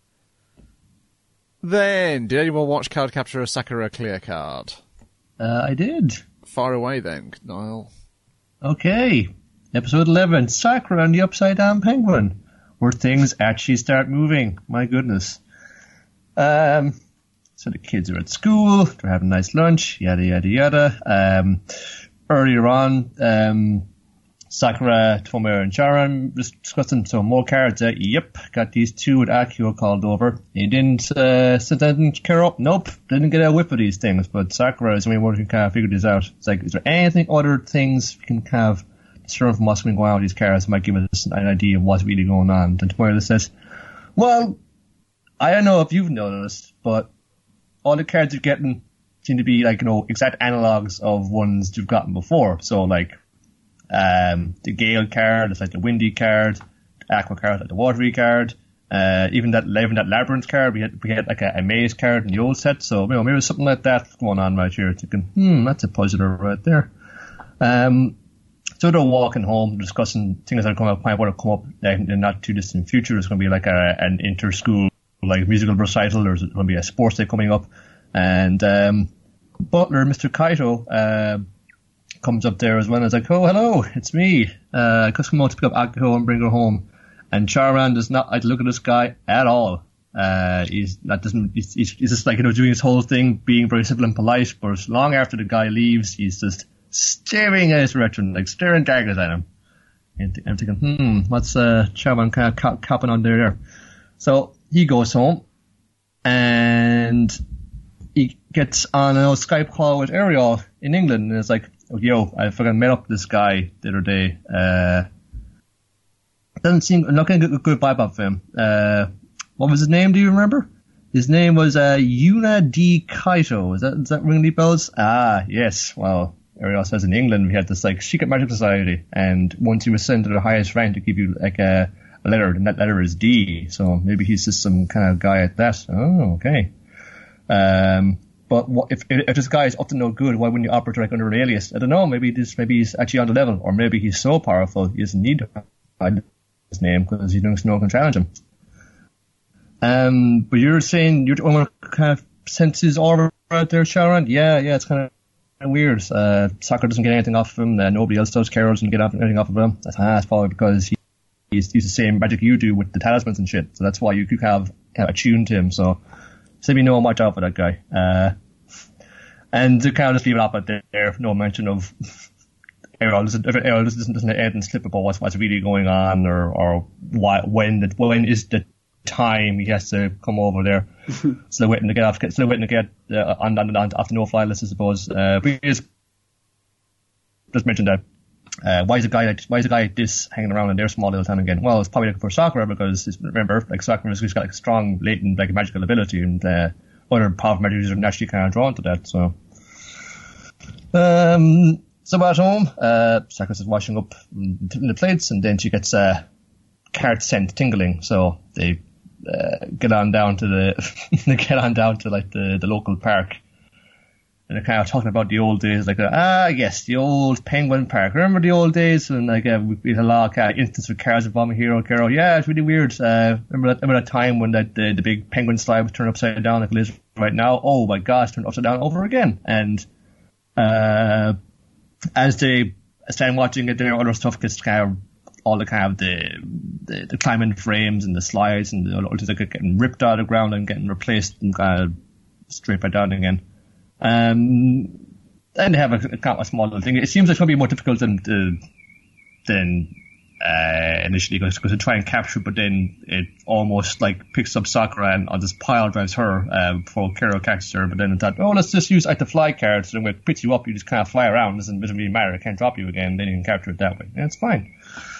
Then, did anyone watch Card Capture a Sakura Clear Card? Uh, I did. Far away then, Niall. Okay. Episode eleven, Sakura and the Upside Down Penguin, where things actually start moving. My goodness. Um, so the kids are at school, they're having a nice lunch, yada, yada, yada. Um, earlier on, um, Sakura, Tomoe, and Sharon just discussing some more cards. Uh, yep, got these two with Akio called over. He didn't, uh, sit down and care up. Nope, didn't get a whip of these things. But Sakura is the only one who can kind of figure this out. It's like, is there anything other things we can kind of discern from what's going on with these cards that might give us an idea of what's really going on? And Tomoe says, well, I don't know if you've noticed, but all the cards you're getting seem to be like, you know, exact analogs of ones you've gotten before. So like, Um, the Gale card, it's like the Windy card, the Aqua card, like the Watery card, uh, even that, even that Labyrinth card, we had, we had like a, a Maze card in the old set, so, you know, maybe something like that going on right here, thinking, hmm, that's a puzzler right there. Um, so they're walking home, discussing things that are going to might want to come up in the not too distant future. There's going to be like a, an inter-school, like musical recital, there's going to be a sports day coming up, and, um, Butler, Mister Kaito, uh, comes up there as well and is like, oh, hello, it's me. Uh, just come out to pick up Akiko and bring her home. And Charan does not like to look at this guy at all. Uh, he's not doesn't he's, he's just like, you know, doing his whole thing, being very civil and polite, but long after the guy leaves, he's just staring at his direction, like staring daggers at him. And th- I'm thinking, hmm, what's uh, Charan kind of cap- capping on there, there? So he goes home and he gets on an old Skype call with Ariel in England, and it's like, oh, yo, I fucking met up this guy the other day. Uh, doesn't seem, I'm not getting a good vibe off him. Uh, what was his name? Do you remember? His name was uh, Yuna D. Kaito. Is that, does that ring any bells? Ah, yes. Well, Ariel says in England we had this like secret magic society, and once you were sent to the highest rank, to give you like a, a letter, and that letter is D. So maybe he's just some kind of guy at that. Oh, okay. Um. But what, if if this guy is up to no good, why wouldn't you operate like under an alias? I don't know. Maybe this, maybe he's actually on the level, or maybe he's so powerful he doesn't need to hide his name because he knows no one can challenge him. Um, but you're saying you're the only one who kind of senses aura out there, Sharon? Yeah, yeah, it's kind of weird. Uh, Sakura doesn't get anything off of him. Uh, nobody else does. Carol doesn't get anything off of him. That's, ah, that's probably because he, he's, he's the same magic you do with the talismans and shit. So that's why you could kind of, kind of attune to him. So. So we know watch out for that guy. Uh, and to kind of just leave it up at there, no mention of Errol doesn't, Errol doesn't, doesn't add and slip about what's, what's really going on, or, or why, when the, when is the time he has to come over there. Still waiting to get off, still waiting to get uh, on, on, on off the no-fly list, I suppose. Uh, but he just, just mentioned that. Uh, why is a guy like why is a guy like this hanging around in their small little town again? Well, it's probably looking for Sakura because it's, remember, like Sakura's got like strong latent like magical ability, and uh, other powerful magic users are naturally kind of drawn to that. So, um, so at home, uh, Sakura's washing up the plates, and then she gets a uh, cart scent tingling. So they uh, get on down to the they get on down to like the, the local park. And they're kind of talking about the old days, like, uh, ah, yes, the old Penguin Park. Remember the old days when, like, uh, we had a lot of kind of instance with cars involving Hero Hero? Yeah, it's really weird. Uh, remember that, remember that time when that the, the big penguin slide was turned upside down like it is right now? Oh my gosh, turned upside down over again. And uh, as they stand watching it, their other stuff gets kind of all the kind of the the, the climbing frames and the slides and the ultras that getting ripped out of the ground and getting replaced and kind of straight back down again. Um, and they have a, a, a small little thing. It seems like it's going to be more difficult than uh, than uh, initially because to try and capture, but then it almost like picks up Sakura and on this pile drives her uh, before Kero catches her. But then it thought, oh, let's just use like the fly cards, and when it picks you up, you just kind of fly around. It doesn't, doesn't really matter. It can't drop you again. Then you can capture it that way. Yeah, it's fine.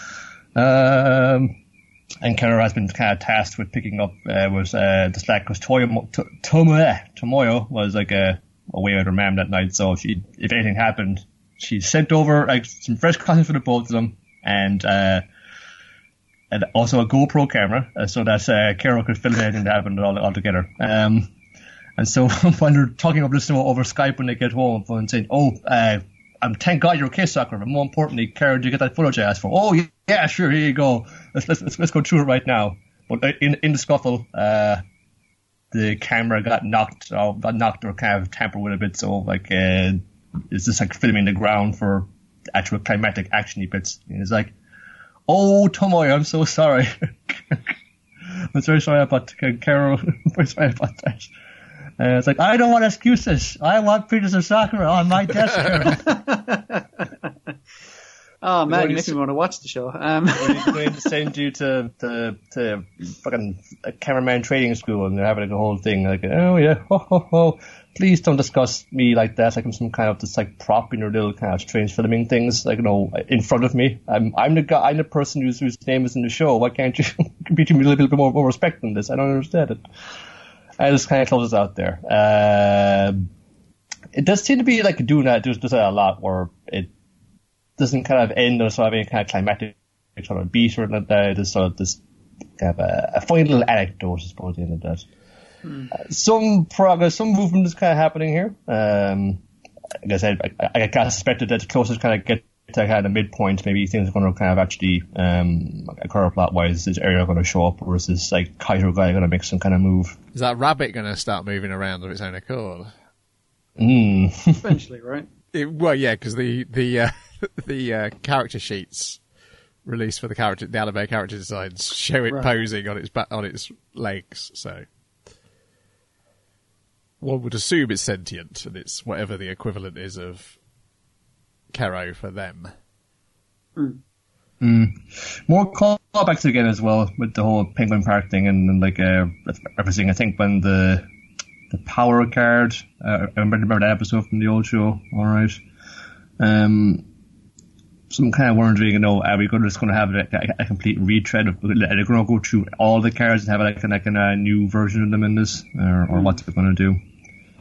Um, and Kero has been kind of tasked with picking up uh, was uh, the slack because Tomoyo, Tomoyo, Tomoyo was like a away with her mom that night. So if she, if anything happened, she sent over like some fresh costumes for the both of them. And uh, and also a GoPro camera, uh, so that uh, Kero could film anything that happened all, all together. Um, and so when they're talking over this over Skype when they get home, and saying, "Oh, uh, um, thank God you're okay, Sakura. But more importantly, Kero, did you get that footage I asked for?" "Oh yeah, sure. Here you go. Let's let's let's, let's go through it right now." But in in the scuffle, uh, the camera got knocked, or got knocked or kind of tampered with a bit. So like, uh, it's just like filming the ground for actual climatic actiony bits. And it's like, "Oh, Tomoyo, I'm so sorry." I'm very sorry about Kero. I'm very sorry about that. Uh, it's like, I don't want excuses. I want Princess Sakura on my desk. Oh man, you make me want to watch the show. Um. We're going to send you to to to fucking cameraman training school, and they're having like a whole thing like, "Oh yeah, ho ho ho. Please don't discuss me like that. Like I'm some kind of just like prop in your little kind of strange filming things, like, you know, in front of me. I'm I'm the guy. I'm the person whose whose name is in the show. Why can't you be to me a little bit more, more respect than this? I don't understand it." I just kind of closes out there. Uh, it does seem to be like doing that. There's just a lot where it doesn't kind of end on sort of any kind of climactic sort of beat or anything like that. There's sort of this kind of a, a funny little anecdote, I suppose, at the end of that. Hmm. Uh, some progress, some movement is kind of happening here. Um, like I said, I, I kind of suspected that the closest kind of get to kind of midpoint, maybe things are going to kind of actually um, occur plot-wise. This area going to show up, or is this like Kaito guy going to make some kind of move? Is that rabbit going to start moving around of its own accord? Mm. Eventually, right? It, well, yeah, because the the uh, the uh, character sheets released for the character, the anime character designs show it right. posing on its ba- on its legs. So one would assume it's sentient, and it's whatever the equivalent is of Kero for them. Mm. Mm. More callbacks again as well with the whole Penguin Park thing and, and like uh, everything. I think when the the power card, uh, I remember, remember that episode from the old show. All right. Um, so I'm kind of wondering, you know, are we going to just going to have a, a, a complete retread? Of, are they going to go through all the cards and have like, like a, a new version of them in this, or, or what's it going to do?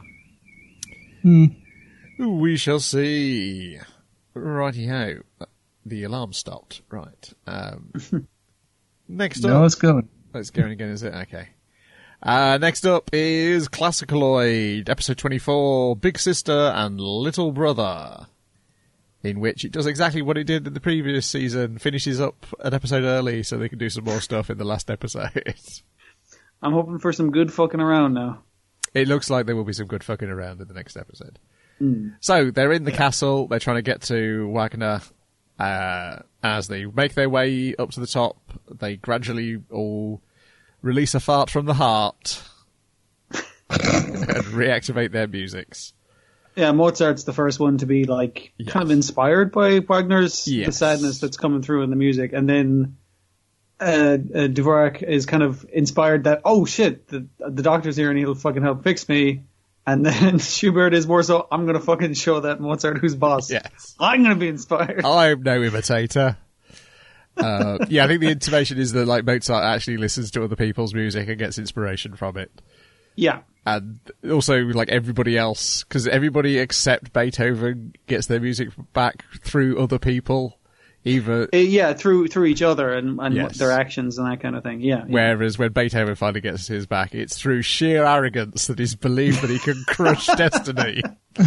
Hmm. We shall see. Righty-ho. The alarm stopped. Right. Um, next up. No, it's going. It's going again, is it? Okay. Uh, next up is Classicaloid, episode twenty-four, Big Sister and Little Brother, in which it does exactly what it did in the previous season, finishes up an episode early so they can do some more stuff in the last episode. I'm hoping for some good fucking around now. It looks like there will be some good fucking around in the next episode. Mm. So, they're in the yeah. castle, they're trying to get to Wagner. Uh, as they make their way up to the top, they gradually all release a fart from the heart and reactivate their musics. Yeah, Mozart's the first one to be like yes. kind of inspired by Wagner's yes. the sadness that's coming through in the music, and then uh, uh, Dvorak is kind of inspired that, oh shit, the the doctor's here and he'll fucking help fix me. And then Schubert is more so, I'm going to fucking show that Mozart who's boss. Yes. I'm going to be inspired. I'm no imitator. uh, yeah, I think the intimation is that like Mozart actually listens to other people's music and gets inspiration from it. Yeah. And also like everybody else, because everybody except Beethoven gets their music back through other people. Either, uh, yeah, through through each other and, and yes. their actions and that kind of thing. Yeah. Whereas yeah. when Beethoven finally gets his back, it's through sheer arrogance that he's believed that he can crush destiny.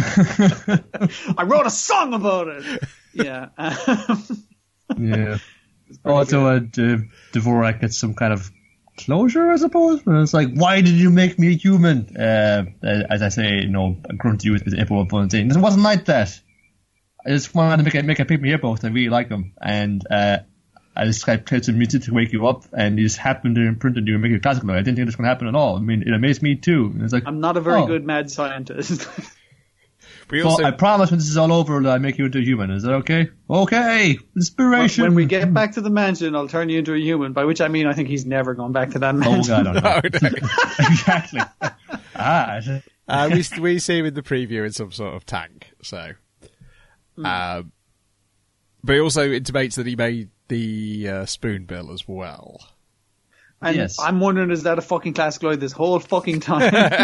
I wrote a song about it. Yeah. yeah. Also, uh, D- Dvorak gets some kind of closure, I suppose. And it's like, why did you make me a human? Uh, as I say, you know, grunt you with the hippo of one thing. It wasn't like that. I just wanted to make it make a pick me up both. I really like them, and uh, I just I played some music to wake you up, and you just happened to imprint and you make it classical. I didn't think this was going to happen at all. I mean, it amazed me too. And it's like, I'm not a very oh. good mad scientist. We So also, I promise when this is all over that I make you into a human. Is that okay? Okay. Inspiration. When we get back to the mansion, I'll turn you into a human, by which I mean I think he's never going back to that mansion. Oh, God, no, no. no, no. Exactly. Ah. Uh, we we see him in the preview in some sort of tank. So, um, but he also intimates that he made the uh, spoon bill as well. And Yes. I'm wondering, is that a fucking classicaloid this whole fucking time?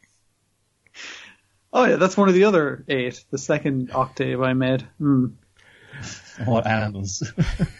Oh yeah, that's one of the other eight. The second octave I made. Hmm. What animals.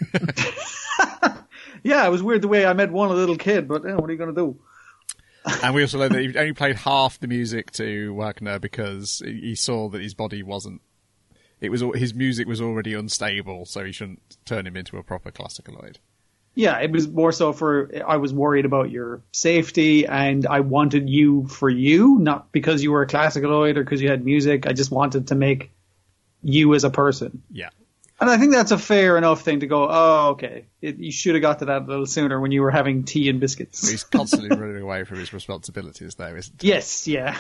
Yeah, it was weird the way I made one a little kid, but eh, what are you going to do? And we also learned that he only played half the music to Wagner because he saw that his body wasn't. It was his music was already unstable, so he shouldn't turn him into a proper classicaloid. Yeah, it was more so for, I was worried about your safety and I wanted you for you, not because you were a classicaloid or because you had music. I just wanted to make you as a person. Yeah. And I think that's a fair enough thing to go, oh, okay. It, you should have got to that a little sooner when you were having tea and biscuits. He's constantly running away from his responsibilities, though, isn't he? Yes, yeah.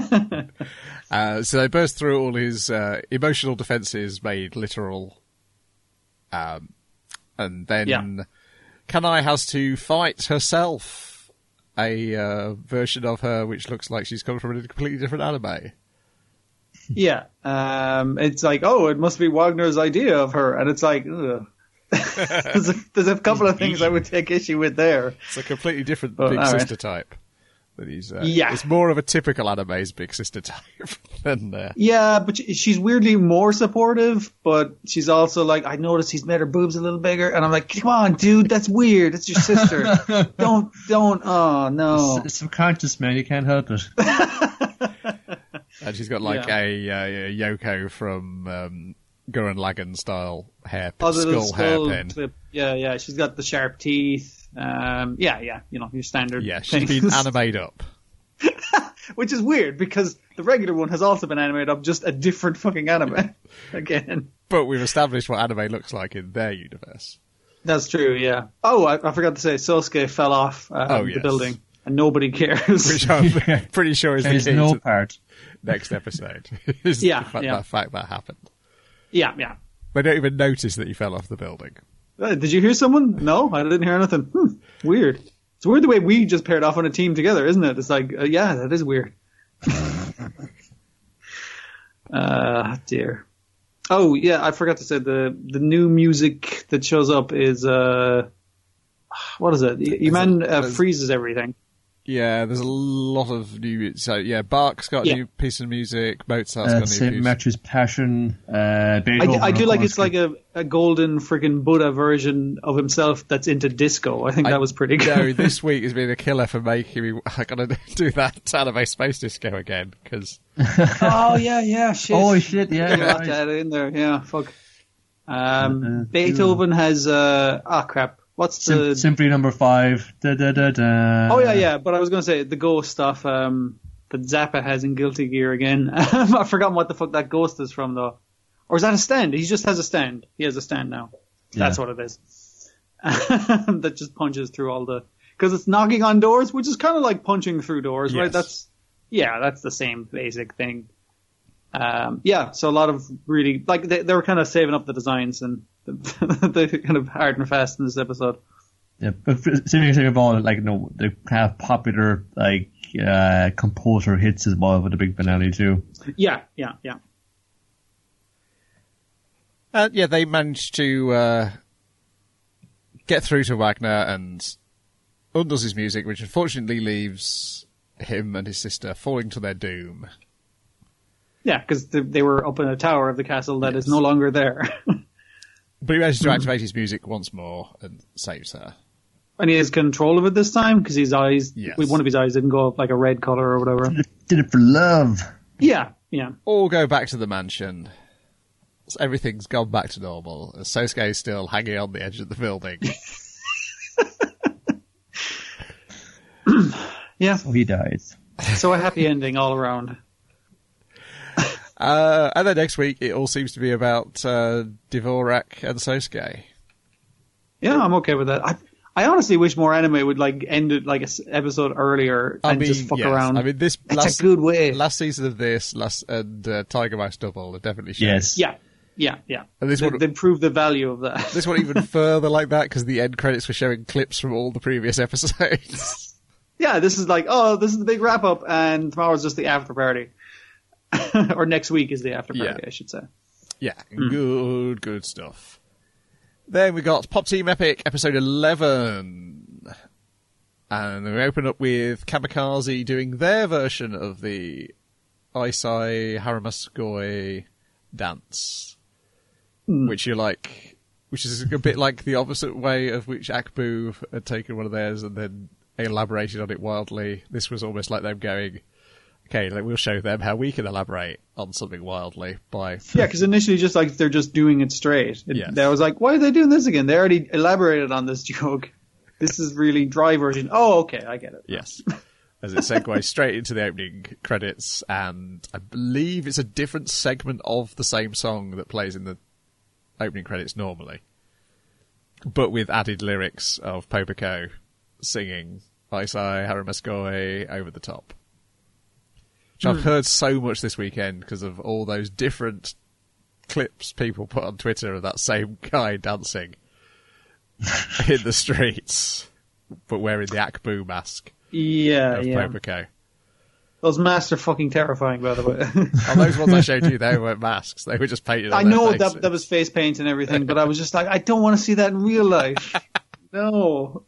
Uh, so they burst through all his uh, emotional defences, made literal. Um, and then Yeah. Kanai has to fight herself, a uh, version of her which looks like she's come from a completely different anime. Yeah. Um, it's like, oh, it must be Wagner's idea of her. And it's like, ugh. there's, a, there's a couple of things I would take issue with there. It's a completely different Well, big all right. sister type. That he's, uh, Yeah. It's more of a typical anime's big sister type than uh, Yeah, but she- she's weirdly more supportive, but she's also like, I noticed he's made her boobs a little bigger. And I'm like, come on, dude, that's weird. It's your sister. don't, don't, oh, no. It's subconscious, man. You can't help it. and she's got like Yeah. a, uh, a Yoko from um, Gurren Lagann style hair Oh, the little skull skull hairpin. clip. Yeah, yeah. She's got the sharp teeth. Um, yeah, yeah. You know, your standard Yeah, she's things. been animated up. Which is weird because the regular one has also been animated up, just a different fucking anime. Again. But we've established what anime looks like in their universe. That's true, yeah. Oh, I, I forgot to say, Sosuke fell off uh, Oh, the yes. building, and nobody cares. Which I'm pretty sure is the There's key no to part. next episode. is Yeah, the fact, yeah. that fact that happened. yeah, yeah. They don't even notice that he fell off the building. Uh, did you hear someone? No, I didn't hear anything. Hmm, weird. It's weird the way we just paired off on a team together, isn't it? It's like, uh, yeah, that is weird. uh, dear. Oh, yeah, I forgot to say the the new music that shows up is, uh, what is it? Y- Iman uh, there's- freezes everything. Yeah, there's a lot of new. So yeah, Bach's got a Yeah. new piece of music. Mozart's Uh, got a new Saint piece. Matthew's Passion. Uh, I, Beethoven, I do of like course. it's like a, a golden freaking Buddha version of himself that's into disco. I think I that was pretty good. know this week has been a killer for making me. I gotta do that anime space disco again because Oh yeah, yeah, shit. Oh shit! Yeah, Yeah, you're got right. that in there. Yeah, fuck. Um, Uh, Beethoven has uh, ah crap. What's Sym- the? Symphony Number Five. Da da da da. Oh yeah, yeah. But I was gonna say the ghost stuff. Um, that Zappa has in Guilty Gear again. I've forgotten what the fuck that ghost is from though. Or is that a stand? He just has a stand. He has a stand now. That's Yeah. what it is. That just punches through all the. Because it's knocking on doors, which is kind of like punching through doors, right? Yes. That's yeah, that's the same basic thing. Um, yeah, so a lot of really like they, they were kind of saving up the designs and they kind of hard and fast in this episode. Yeah, but seriously of all, like, you know, they have popular, like, uh, composer hits as well with the big finale too. Yeah, yeah, yeah. uh, yeah, they managed to uh, get through to Wagner and undoes his music, which unfortunately leaves him and his sister falling to their doom. Yeah, because they, they were up in a tower of the castle that is Yes. no longer there. But he manages to activate his music once more and saves her. And he has control of it this time because his eyes, Yes. one of his eyes didn't go up like a red color or whatever. Did it for love. Yeah, yeah. All go back to the mansion. So everything's gone back to normal. Sosuke is still hanging on the edge of the building. Yeah, Oh, he dies. so a happy ending all around. Uh, and then next week, it all seems to be about uh, Dvorak and Sosuke. Yeah, I'm okay with that. I I honestly wish more anime would like end it like an episode earlier and I mean, just fuck yes. around. I mean, this That's last, a good way. last season of this, last and uh, Tiger Mouse Double are definitely showing. Yes. Yeah, yeah, yeah. And this they, one- they proved the value of that. This one even further like that because the end credits were showing clips from all the previous episodes. Yeah, this is like, oh, this is the big wrap up, and tomorrow's just the after party, or next week is the after party, Yeah. I should say. Yeah, good, good stuff. Then we got Pop Team Epic episode eleven. And we open up with Kamikaze doing their version of the Aisai Haramasugoi dance. Hmm. Which you like, which is a bit like the opposite way of which Akbu had taken one of theirs and then elaborated on it wildly. This was almost like them going, okay, like, we'll show them how we can elaborate on something wildly by... Yeah, because initially just like they're just doing it straight. It, Yes. I was like, why are they doing this again? They already elaborated on this joke. This is really dry version. Oh, okay, I get it. Yes. As it segues straight into the opening credits, and I believe it's a different segment of the same song that plays in the opening credits normally, but with added lyrics of Popoko singing Aisai Haramasugoi over the top. Which I've heard so much this weekend because of all those different clips people put on Twitter of that same guy dancing in the streets, but wearing the Akbu mask Yeah, of yeah. Popoko. Those masks are fucking terrifying, by the way. On those ones I showed you, they weren't masks. They were just painted on I their know faces. that that was face paint and everything, but I was just like, I don't want to see that in real life. No.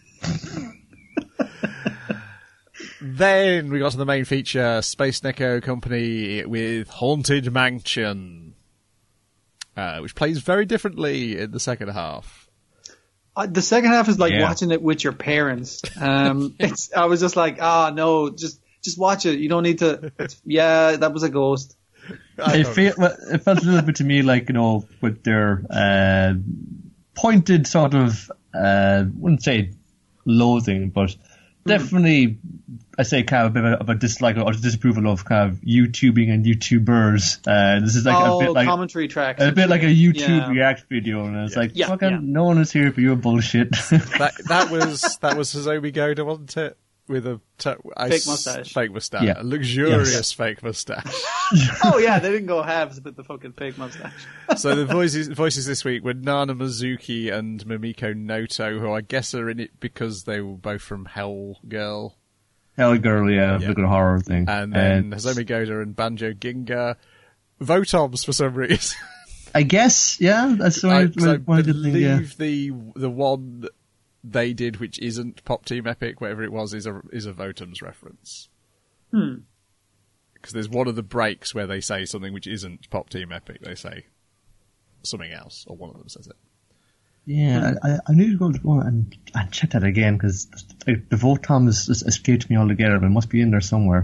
Then we got to the main feature, Space Neko Company with Haunted Mansion, uh, which plays very differently in the second half. Uh, the second half is like Yeah. watching it with your parents. Um, it's. I was just like, ah, no, just just watch it. You don't need to. It's, yeah, that was a ghost. I It, don't- fe- well, it felt a little bit to me like, you know, with their uh, pointed sort of, uh, wouldn't say loathing, but definitely, I say kind of a bit of a, of a dislike or disapproval of kind of YouTubing and YouTubers. Uh, this is like oh, a bit like commentary tracks. a bit like a YouTube Yeah. React video, and it's like, Yeah, fucking, yeah. no one is here for your bullshit. that that was that was Suzomi Goda, wasn't it? With a t- a Fake s- mustache. fake mustache, Yeah. a luxurious Yes. fake mustache. Oh yeah, they didn't go halves with the fucking fake mustache. So the voices voices this week were Nana Mizuki and Mimiko Noto, who I guess are in it because they were both from Hell Girl. Hell girl, yeah, Yeah. look at a horror thing. And then Uh, Hazomi Goda and Banjo Ginga. Votoms for some reason. I guess, yeah, that's I, what 'cause I I wanted to think, yeah. believe the the one they did, which isn't Pop Team Epic, whatever it was, is a is a Votoms reference. Hmm. Because there's one of the breaks where they say something which isn't Pop Team Epic. They say something else, or one of them says it. Yeah, I, I need to go go and, and check that again because the, the vote Tom has just escaped me altogether, but it must be in there somewhere.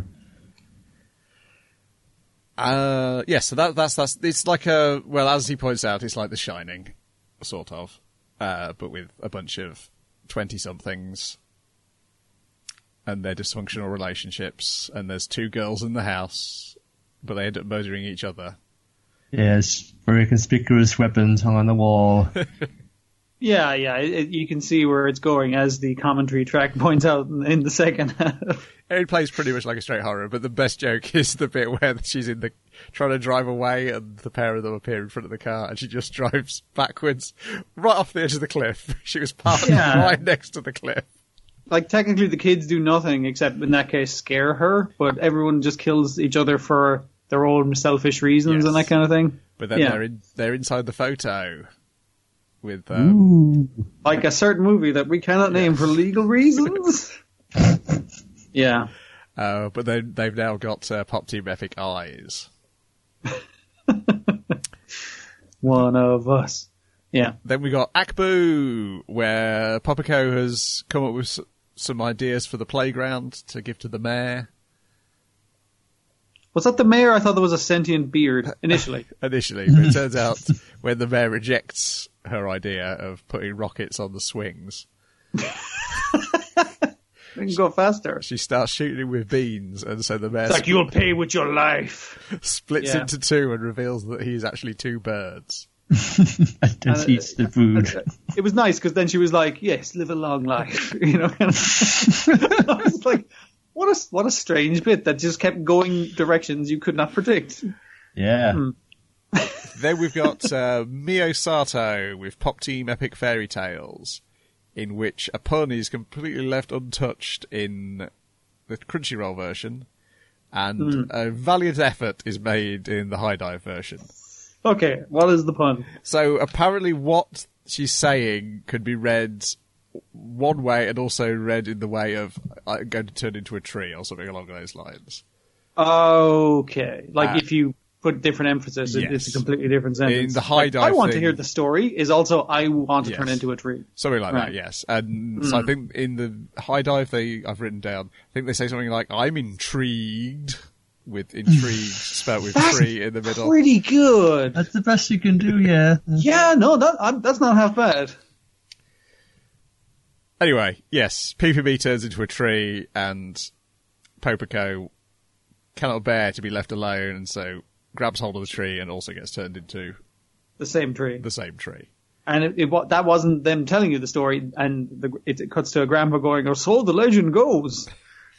Uh, yeah, so that, that's, that's, it's like a, well, as he points out, it's like The Shining, sort of, uh, but with a bunch of twenty-somethings and their dysfunctional relationships, and there's two girls in the house, but they end up murdering each other. Yes, very conspicuous weapons hung on the wall. Yeah, yeah, it, it, you can see where it's going as the commentary track points out in, in the second half. It plays pretty much like a straight horror, but the best joke is the bit where she's in the trying to drive away, and the pair of them appear in front of the car, and she just drives backwards right off the edge of the cliff. She was parked Yeah. right next to the cliff. Like, technically the kids do nothing except, in that case, scare her, but everyone just kills each other for their own selfish reasons Yes. and that kind of thing. But then Yeah. they're in, they're inside the photo with um, Ooh. Like a certain movie that we cannot name for legal reasons. Yeah. uh, but then they've now got uh, Pop Team Epic eyes. One of us. Yeah. Then we got Akbu, where Popoko has come up with s- some ideas for the playground to give to the mayor. Was that the mayor? I thought there was a sentient beard initially. Initially, but it turns out when the mayor rejects her idea of putting rockets on the swings, We can go faster. she starts shooting with beans, and so the mayor It's like, you'll pay with your life. splits Yeah. into two and reveals that he's actually two birds. and then she eats the food. It was nice because then she was like, "Yes, live a long life," you know. I was like, "What a what a strange bit that just kept going directions you could not predict." Yeah. Hmm. Then we've got uh, Mio Sato with Pop Team Epic Fairy Tales, in which a pun is completely left untouched in the Crunchyroll version, and Mm. a valiant effort is made in the High Dive version. Okay, what is the pun? So apparently what she's saying could be read one way and also read in the way of I'm going to turn into a tree or something along those lines. Okay, like Uh, if you put different emphasis, it- yes. it's a completely different sentence. In the High Like, Dive I want to thing- hear the story is also I want to turn Yes. into a tree. Something like Right. that, yes. And so I think in the High Dive they I've written down, I think they say something like, I'm intrigued, with intrigued spelled with tree in the middle. Pretty good. That's the best you can do, yeah. Yeah, no, that I'm, that's not half bad. Anyway, yes, P P B turns into a tree and Popoko cannot bear to be left alone and so grabs hold of the tree and also gets turned into The same tree. the same tree. And it, it, wa- that wasn't them telling you the story, and the, it, it cuts to a grandpa going, "Or so the legend goes."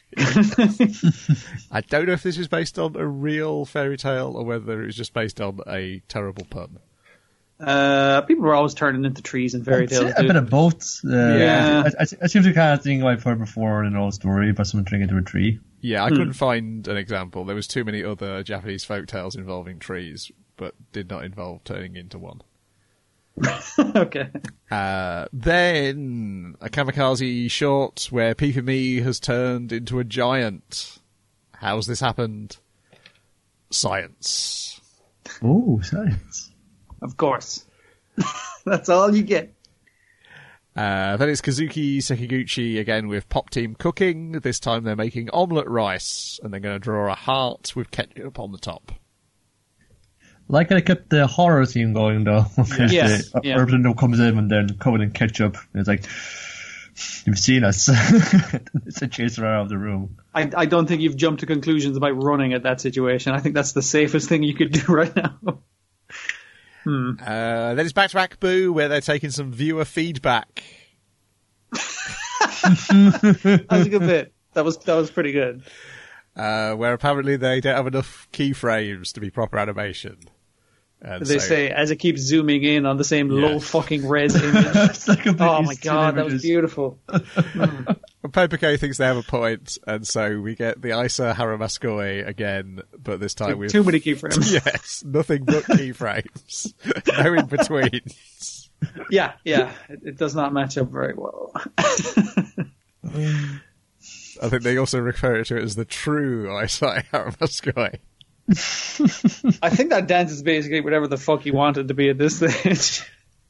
I don't know if this is based on a real fairy tale or whether it was just based on a terrible pun. Uh, people were always turning into trees in fairy I'd tales. say a dude. bit of both. Uh, Yeah. I, I, I seem to kind of think I've heard before in an old story about someone turning into a tree. Yeah, I Hmm. couldn't find an example. There was too many other Japanese folk tales involving trees, but did not involve turning into one. Okay. Uh, then a kamikaze short where Pipimi has turned into a giant. How's this happened? Science. Oh, science. Of course. That's all you get. Uh, then it's Kazuki Sekiguchi again with Pop Team Cooking. This time they're making omelette rice, and they're going to draw a heart with ketchup on the top. Like I kept the horror theme going though. Because Yes, the yeah. Urban comes in and then covered in ketchup. And it's like, you've seen us. It's a chaser out of the room. I, I don't think you've jumped to conclusions about running at that situation. I think that's the safest thing you could do right now. hmm. Uh, then it's Back to Back Boo, where they're taking some viewer feedback. That was a good bit. That was that was pretty good. Uh, where apparently they don't have enough keyframes to be proper animation. And They so- say as it keeps zooming in on the same Yeah. low fucking res image. It's like completely Oh my still god, that was images. beautiful. Popoko thinks they have a point, and so we get the Isa Haramascoy again, but this time with Too many keyframes. yes, nothing but keyframes, no in betweens. Yeah, yeah. It, it does not match up very well. I think they also refer to it as the true Isa Haramascoy. I think that dance is basically whatever the fuck he wanted to be at this stage.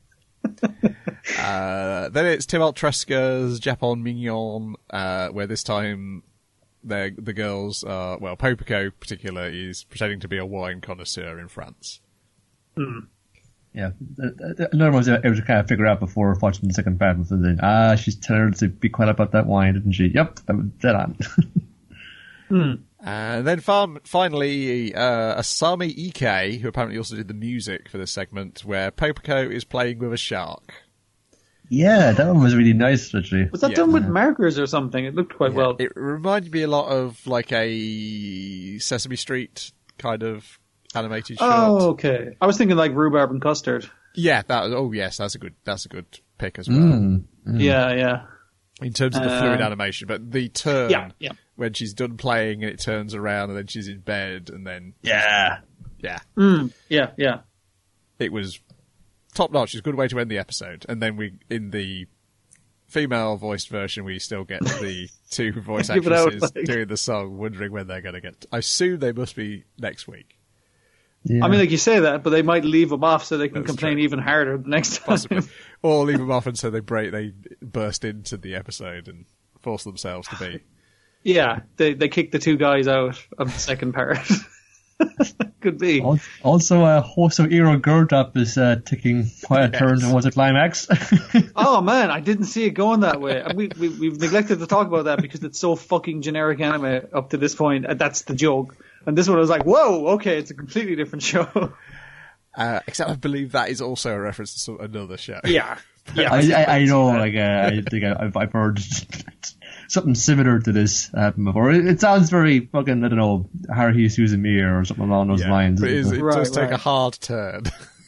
Uh, then it's Tim Altresca's Japon Mignon, uh, where this time the the girls are, well, Popoko in particular is pretending to be a wine connoisseur in France. Yeah. Another one was able to kind of figure out before watching the second part. Was then, ah, she's telling her to be quiet about that wine, didn't she? Yep, that was dead on. And then farm, finally, uh, Asami Ike, who apparently also did the music for this segment, where Popoko is playing with a shark. Yeah, that one was really nice, actually. Was that Yeah. done with markers or something? It looked quite well. It reminded me a lot of like a Sesame Street kind of animated short. Oh, okay. I was thinking like rhubarb and custard. Yeah, that was, oh yes, that's a good, that's a good pick as well. Mm. Yeah, yeah. In terms of the Uh, fluid animation, but the turn Yeah, yeah. when she's done playing and it turns around and then she's in bed and then, Yeah. yeah, Mm, yeah, yeah. it was top notch. It's a good way to end the episode. And then we, in the female voiced version, we still get the two voice Give it out, actresses like- doing the song, wondering when they're going to get. I assume they must be next week, Yeah. I mean, like you say that, but they might leave them off so they can That's complain true. even harder the next time. possibly, or leave them off and so they break, they burst into the episode and force themselves to be. Yeah, they they kick the two guys out of the second part. Could be. Al- Also, a host of Eero Gurdap is uh, taking quite a turn Yes. towards the climax. Oh man, I didn't see it going that way. We, we we've neglected to talk about that because it's so fucking generic anime up to this point. And that's the joke. And this one I was like, whoa, okay, it's a completely different show. Uh, except I believe that is also a reference to some, another show. Yeah. Yeah. I, I, I know, like, uh, I think I, I've, I've heard something similar to this happen before. It, it sounds very fucking, I don't know, Haruhi Suzumiya or something along those Yeah, lines. but it, is, it Right, does take right. a hard turn.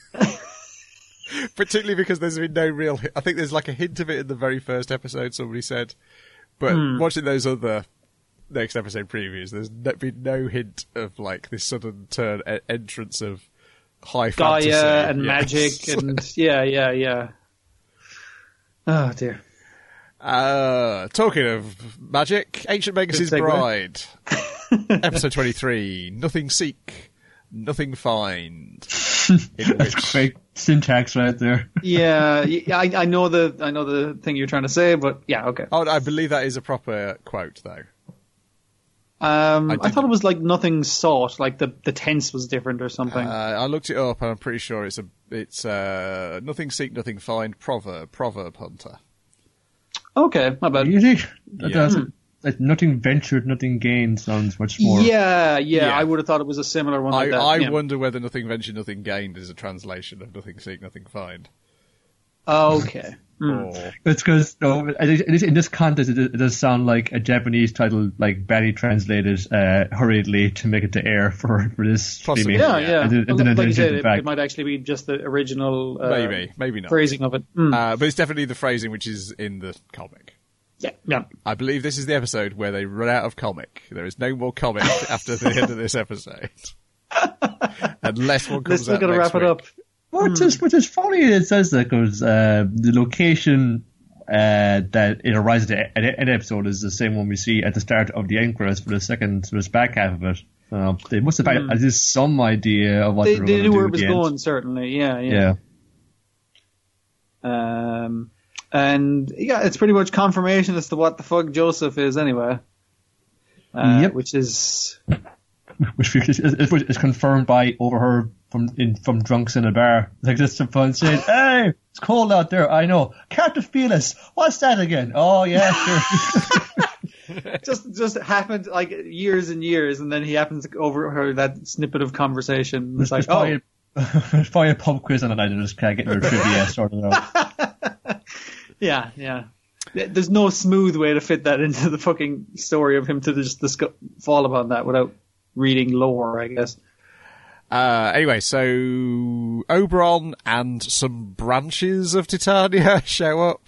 Particularly because there's been no real... hi- I think there's like a hint of it in the very first episode, somebody said. But Hmm. watching those other next episode previews, there's no, been no hint of like this sudden turn e- entrance of high fantasy. Gaia and Yes. magic and yeah, yeah, yeah. Oh dear. Uh, talking of magic, Ancient Magus' Good segue. Bride. Episode twenty-three, Nothing Seek, Nothing Find. In That's which, great syntax right there. Yeah, y- I, I know the I know the thing you're trying to say, but yeah, okay. oh, I believe that is a proper quote, though. Um, I I, didn't- thought it was like nothing sought, like the the tense was different or something. Uh, I looked it up, and I'm pretty sure it's a it's uh, Nothing Seek, Nothing Find proverb, proverb hunter. Okay, my bad. Really? That Yeah. doesn't, like, nothing ventured, nothing gained sounds much more. Yeah, yeah, Yeah. I would have thought it was a similar one like I, that. I yeah. wonder whether Nothing Ventured, Nothing Gained is a translation of Nothing Seek, Nothing Find. Okay. Hmm. Or It's because no, in this, in this context, it, it does sound like a Japanese title, like badly translated uh, hurriedly to make it to air for, for this Possibly. streaming. Yeah, Yeah. yeah. And then- and Well, then like they you said, take it it, back. it might actually be just the original uh, maybe, maybe not. phrasing of it. Hmm. Uh, but it's definitely the phrasing which is in the comic. Yeah, yeah. I believe this is the episode where they run out of comic. There is no more comic after the end of this episode. Unless one They're comes still out going to next wrap it week. up. Which is which is funny. It says that because uh, the location uh, that it arises at the end episode is the same one we see at the start of the end credits for the second, for the back half of it. So they must have had at least some idea of what They, they, were they going knew to do where it at was the end. going, certainly. Yeah, yeah. Yeah. Um, and yeah, it's pretty much confirmation as to what the fuck Joseph is anyway. Uh, Yep. Which is Which is, is, is confirmed by overheard from in, from drunks in a bar. Like just some fun saying, "Hey, it's cold out there. I know. Carta Felis. What's that again? Oh yeah, sure." just just happened like years and years, and then he happens to overheard that snippet of conversation. It's like, There's oh, probably, there's probably a pub quiz on it. I just can't get your trivia sorted out. yeah, yeah. There's no smooth way to fit that into the fucking story of him to just discuss, fall upon that without reading lore, I guess. Uh, anyway, so Oberon and some branches of Titania show up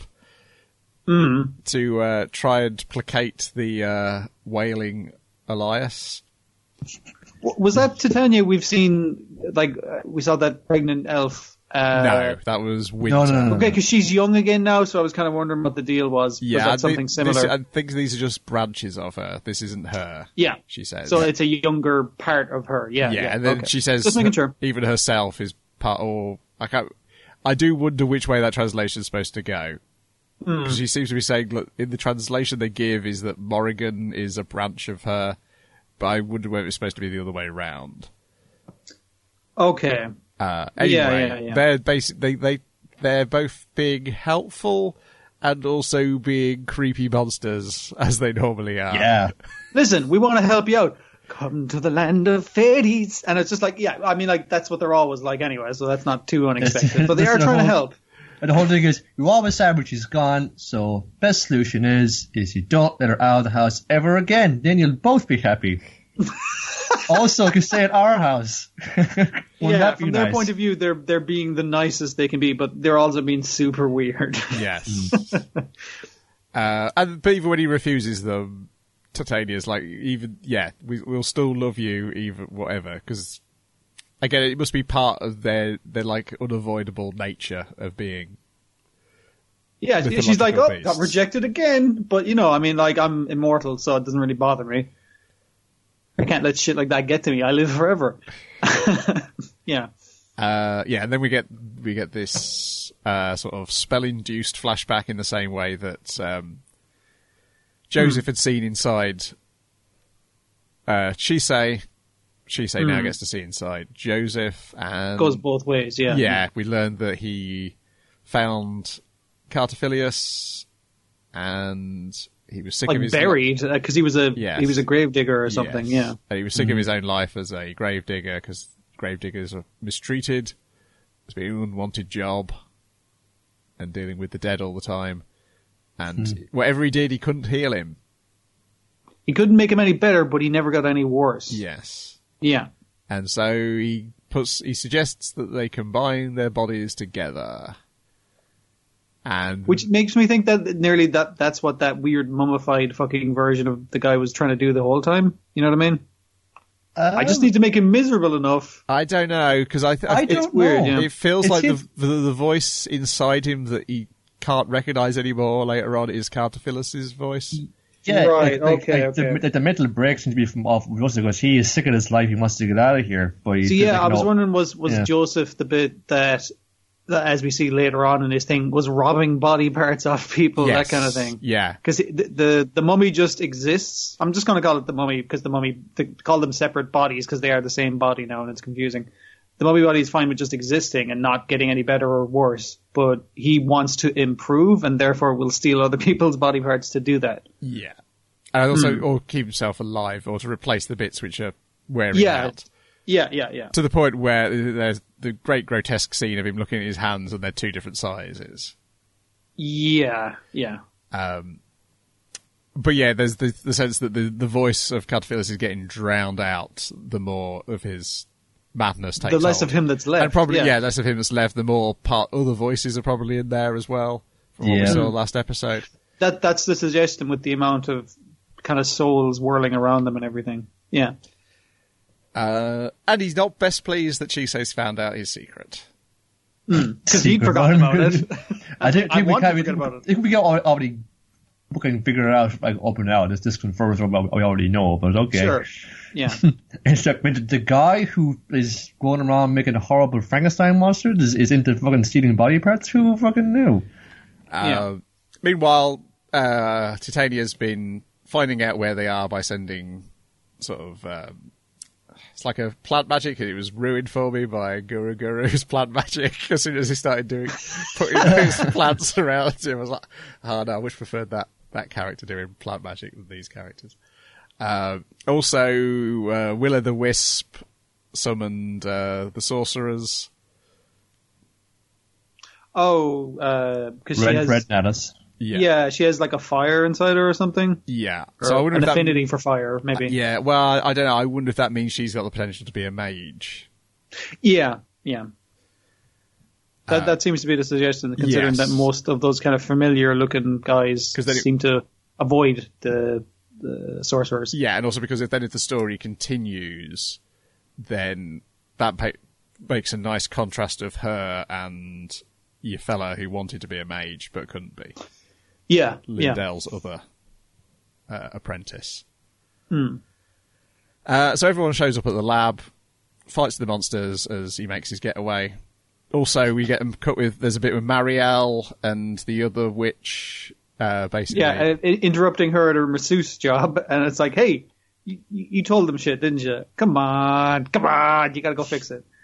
Mm. to uh, try and placate the uh, wailing Elias. W- Was that Titania we've seen, like, uh, we saw that pregnant elf? Uh, no, that was Winter. No, no, no, no. Okay, because she's young again now, so I was kind of wondering what the deal was. Yeah, was I that something think similar? This, I think these are just branches of her. This isn't her. yeah. She says. So it's a younger part of her. Yeah. yeah, Yeah, and then okay. she says Just making sure. even herself is part. Or I can't. I do wonder which way that translation is supposed to go. Hmm. Because she seems to be saying, look, in the translation they give is that Morrigan is a branch of her, but I wonder whether it's supposed to be the other way around. Okay. Uh, anyway, Yeah, yeah, yeah. they're basic. They they they're both being helpful and also being creepy monsters as they normally are. Yeah. Listen, we want to help you out. Come to the land of fairies. And it's just like, yeah, I mean, like, that's what they're always like anyway, so that's not too unexpected. But they are That's the trying to whole- help. And the whole thing is, you always say when she's gone, so best solution is, is you don't let her out of the house ever again. Then you'll both be happy. Also, you can stay at our house. Wouldn't Yeah, that be from their nice? point of view, they're they're being the nicest they can be, but they're also being super weird. Yes. uh, and but even when he refuses them, Titania's like, even yeah, we, we'll still love you, even whatever. Because again, it must be part of their their like unavoidable nature of being. Yeah, she- she's like, oh, Mythological got beasts. rejected again. But, you know, I mean, like, I'm immortal, so it doesn't really bother me. I can't let shit like that get to me. I live forever. yeah. Uh, yeah, and then we get we get this uh, sort of spell-induced flashback in the same way that um, Joseph had seen inside uh, Shisei. Shisei now gets to see inside Joseph, and Goes both ways, yeah. yeah, we learned that he found Cartophilius, and he was sick Like of his buried, because he was a Yes. he was a grave digger or something, Yes. yeah. And he was sick of his own life as a gravedigger because gravediggers are mistreated. It's been an unwanted job and dealing with the dead all the time. And Hmm. whatever he did, he couldn't heal him. He couldn't make him any better, but he never got any worse. Yes. Yeah. And so he puts, he suggests that they combine their bodies together. And Which makes me think that nearly that that's what that weird mummified fucking version of the guy was trying to do the whole time. You know what I mean? Uh, I just need to make him miserable enough. I don't know, because I, th- I it's don't weird, know. yeah. It feels It's like the, his- the the voice inside him that he can't recognise anymore later on is Cartophilus's voice. Yeah, Right, like, like, okay, like The, okay. like the mental break seems to be from off Joseph because he is sick of his life. He wants to get out of here. But he So feels yeah, like, I was no. wondering was was Yeah. Joseph the bit that, that as we see later on in this thing was robbing body parts off people, Yes. that kind of thing. Yeah. Because the, the the mummy just exists. I'm just going to call it the mummy because the mummy to call them separate bodies because they are the same body now and it's confusing. The mummy body is fine with just existing and not getting any better or worse, but he wants to improve and therefore will steal other people's body parts to do that. Yeah. And also, Hmm. or keep himself alive, or to replace the bits which are wearing Yeah. out. Yeah, yeah, yeah. To the point where there's the great grotesque scene of him looking at his hands and they're two different sizes. Yeah, yeah. Um, but yeah, there's the, the sense that the, the voice of Cartophilus is getting drowned out the more of his madness takes The less hold. of him that's left. And probably, yeah. yeah. less of him that's left, the more part other voices are probably in there as well, from what we Yeah. saw last episode. That that's the suggestion with the amount of kind of souls whirling around them and everything. Yeah. Uh, and he's not best pleased that Chise's found out his secret. Because he'd Secret forgotten one. about it. I think, I think we want can. to We, forget about it. think we can al- already we can figure it out like up and out. This this confirms what we already know, but okay. Sure. Yeah. It's like the, the guy who is going around making a horrible Frankenstein monster is, is into fucking stealing body parts. Who fucking knew? Uh, Yeah. Meanwhile, uh, Titania's been finding out where they are by sending sort of, um, it's like a plant magic, and it was ruined for me by Guru Guru's plant magic as soon as he started doing, putting those plants around him. I was like, oh no, I wish I preferred that, that character doing plant magic than these characters. Uh, also, uh, Will-o'-the-Wisp summoned, uh, the sorcerers. Oh, because she Red, has. red Natus. Yeah. Yeah, she has like a fire inside her or something. Yeah. Or So I wonder an if that, affinity for fire, maybe. yeah, well, I, I don't know. I wonder if that means she's got the potential to be a mage. Yeah, yeah. That Uh, that seems to be the suggestion, considering yes. that most of those kind of familiar-looking guys 'Cause then it- seem to avoid the the sorcerers. Yeah, and also because if then if the story continues, then that pa- makes a nice contrast of her and your fella who wanted to be a mage but couldn't be. Yeah, yeah. Lindell's other uh, apprentice. Hmm. Uh, so everyone shows up at the lab, fights the monsters as he makes his getaway. Also, we get them cut with, there's a bit with Marielle and the other witch, uh, basically. Yeah, uh, interrupting her at her masseuse job, and it's like, hey, you, you told them shit, didn't you? Come on, come on, you gotta go fix it.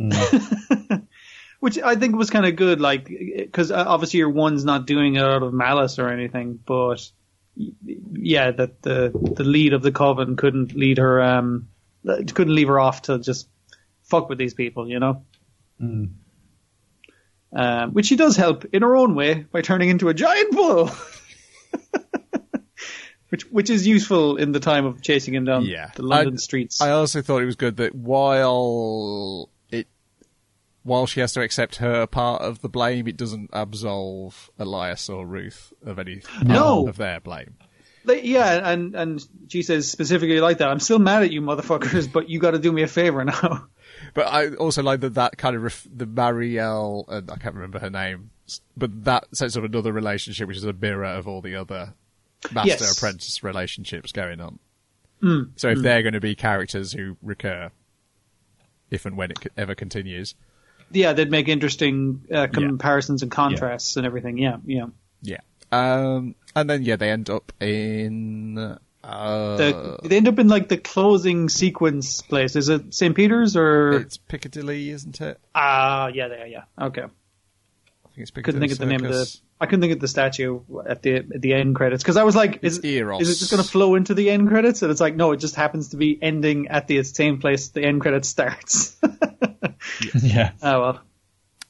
Which I think was kind of good, like, because obviously your one's not doing it out of malice or anything, but yeah, that the the lead of the coven couldn't lead her, um, couldn't leave her off to just fuck with these people, you know. Mm. Um, which she does help in her own way by turning into a giant bull, which which is useful in the time of chasing him down Yeah. the London I- streets. I also thought it was good that while it, while she has to accept her part of the blame, it doesn't absolve Elias or Ruth of any No. of their blame. Like, yeah, and and she says specifically like that. I'm still mad at you, motherfuckers, but you got to do me a favor now. But I also like that that kind of ref- the Marielle, and I can't remember her name, but that sets up another relationship which is a mirror of all the other master Yes. apprentice relationships going on. Mm. So if they're going to be characters who recur, if and when it co- ever continues, Yeah, they'd make interesting uh, comparisons and contrasts and everything. Yeah, yeah. yeah. Um, and then yeah, they end up in. Uh, The, they end up in like the closing sequence place. Is it Saint Peter's or? it's Piccadilly, isn't it? Ah, yeah, yeah, yeah. Okay. I think it's Piccadilly Couldn't think of the name of the. Circus. I couldn't think of the statue at the at the end credits because I was like, is, It's Eros. is it just going to flow into the end credits? And it's like, no, it just happens to be ending at the same place the end credits starts. Yeah. Oh well.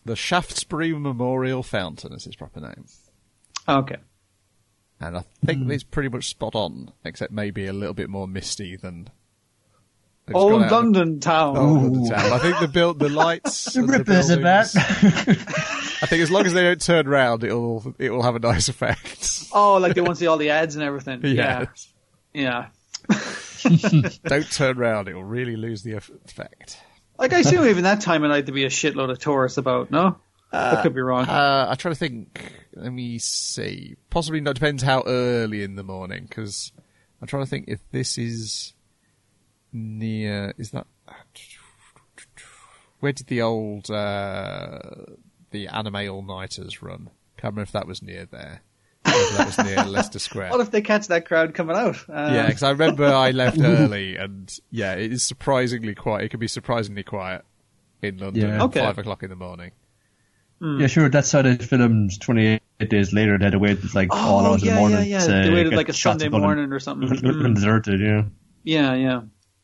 the Shaftesbury Memorial Fountain is his proper name. Okay. And I think Mm. it's pretty much spot on, except maybe a little bit more misty than... It's Old gone out- London town. Old London town. I think the build, the lights, The and the rippers of buildings- that. I think as long as they don't turn round, it'll it will have a nice effect. Oh, like they want to see all the ads and everything. Yeah. Yeah. Yeah. Don't turn round; it will really lose the eff- effect. Like, I assume even that time of night there'd be a shitload of tourists about, no? I could be wrong. Uh, I try to think. Let me see. Possibly not. Depends how early in the morning, because I'm trying to think if this is near. Is that where did the old uh, the Anime All Nighters run? Can't remember if that was near there. Or if that was near Leicester Square. What if they catch that crowd coming out? Um, Yeah, because I remember I left early, and yeah, it is surprisingly quiet. It can be surprisingly quiet in London Yeah. at Okay. five o'clock in the morning. Yeah, sure. That's how they filmed twenty-eight days later. They had to wait like all Oh, hours yeah, of the morning. yeah, yeah. to They waited get like a shots Sunday of London. morning or something. London Mm. deserted, yeah. Yeah, yeah.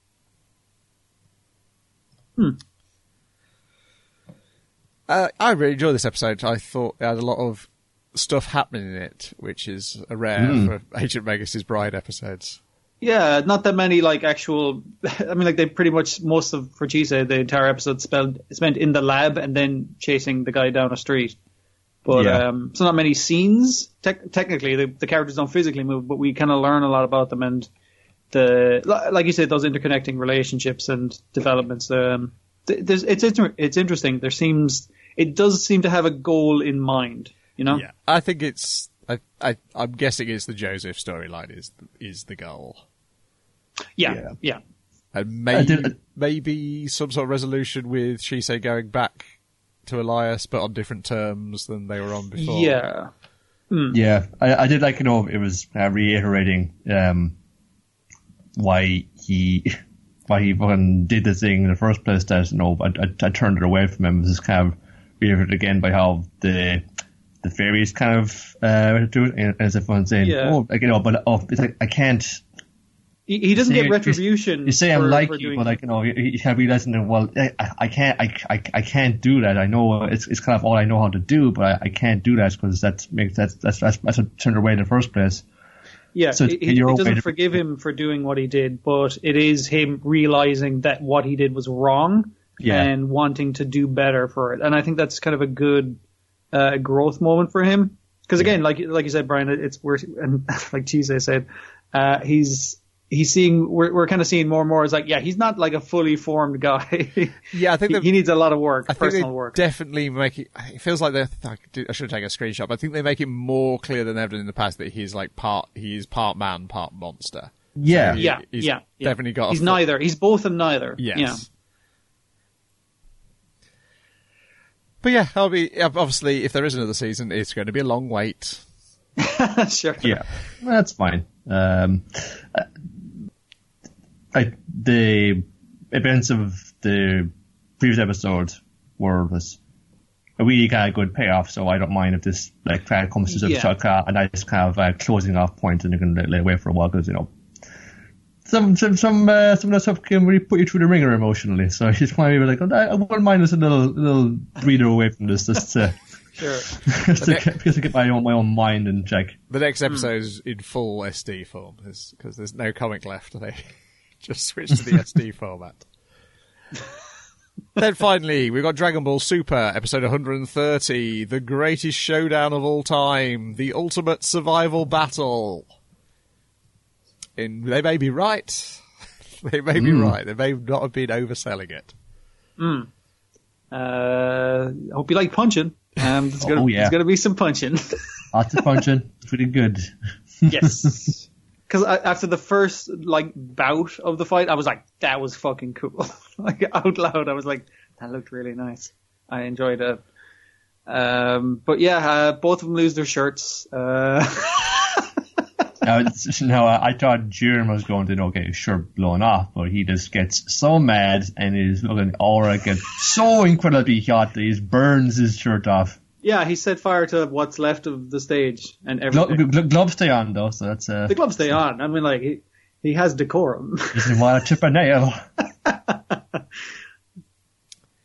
Uh, I really enjoyed this episode. I thought it had a lot of stuff happening in it, which is a rare Mm. for Agent Magus' Bride episodes. Yeah, not that many like actual. I mean, like they pretty much most of for Chisa the entire episode spent spent in the lab and then chasing the guy down a street. But Yeah. um, so not many scenes. Tec- technically, the, the characters don't physically move, but we kind of learn a lot about them and the li- like you said, those interconnecting relationships and developments. Um, th- there's, it's inter- it's interesting. There seems it does seem to have a goal in mind. You know. Yeah, I think it's. I, I, I'm guessing it's the Joseph storyline is is the goal, Yeah. Yeah. Yeah. and I maybe did- maybe some sort of resolution with Shisei going back to Elias, but on different terms than they were on before. Yeah. Yeah, I, I did like, you know, it was uh, reiterating um, why he why he fucking did the thing in the first place. That, you know, I, I, I turned it away from him. It was just kind of reiterated again by how the the fairies kind of uh, do it, and as if I'm saying, Yeah. oh, like, you know, but oh, it's like I can't. He, he doesn't say- get retribution. You say for, I'm like for you, doing but like, you know, you, you can't realize that, well, I, I can't, I, I, I can't do that. I know it's it's kind of all I know how to do, but I, I can't do that because that makes that's that's that's, that's what turned away in the first place. Yeah, So he, it's he your own way doesn't to- forgive him for doing what he did, but it is him realizing that what he did was wrong Yeah. and wanting to do better for it. And I think that's kind of a good uh, growth moment for him. Because again, like like you said, Brian, it- it's worse. And like Chise said, uh, he's he's seeing we're we're kind of seeing more and more. It's like, yeah, he's not like a fully formed guy. Yeah, I think he, they've- he needs a lot of work, I think personal they work. definitely make it. It feels like they. I did- I should take a screenshot, but I think they make it more clear than ever in the past that he's like part. He's part man, part monster. Yeah, So he- yeah, he's yeah, yeah. definitely got. He's a foot- neither. He's both and neither. Yes. Yeah. But yeah, I'll be obviously if there is another season, it's going to be a long wait. Sure. yeah, that's fine. Um, uh, I, the events of the previous episode were was a really kind of good payoff, so I don't mind if this like kind of comes to Yeah. such a, a nice kind of uh, closing off point, and you can lay, lay away for a while because you know some some some uh, some of that stuff can really put you through the ringer emotionally. So I just want to be like, oh, I, I wouldn't mind just a little little breather away from this, just to Sure. just to get, just to get my own my own mind in check. The next episode is in full S D form because there's no comic left. They just switched to the S D format. Then finally, we've got Dragon Ball Super, episode one hundred thirty, the greatest showdown of all time, the ultimate survival battle. In, they may be right. They may be Mm. right. They may not have been overselling it. Uh, hope you like punching. Um, there's gonna, Oh, yeah. there's gonna be some punching. Lots of punching, pretty good. Yes. Because after the first like bout of the fight, I was like, "That was fucking cool." Like out loud, I was like, "That looked really nice." I enjoyed it. Um, but yeah, uh, both of them lose their shirts. Uh, Now, it's, now I, I thought Jiren was going to you know, get his shirt blown off, but he just gets so mad and his looking aura gets so incredibly hot that he just burns his shirt off. yeah, he set fire to what's left of the stage and Glo- everything. glo- gloves stay on though, so that's uh, The gloves stay on. I mean, like he, he has decorum. he doesn't want to chip a nail.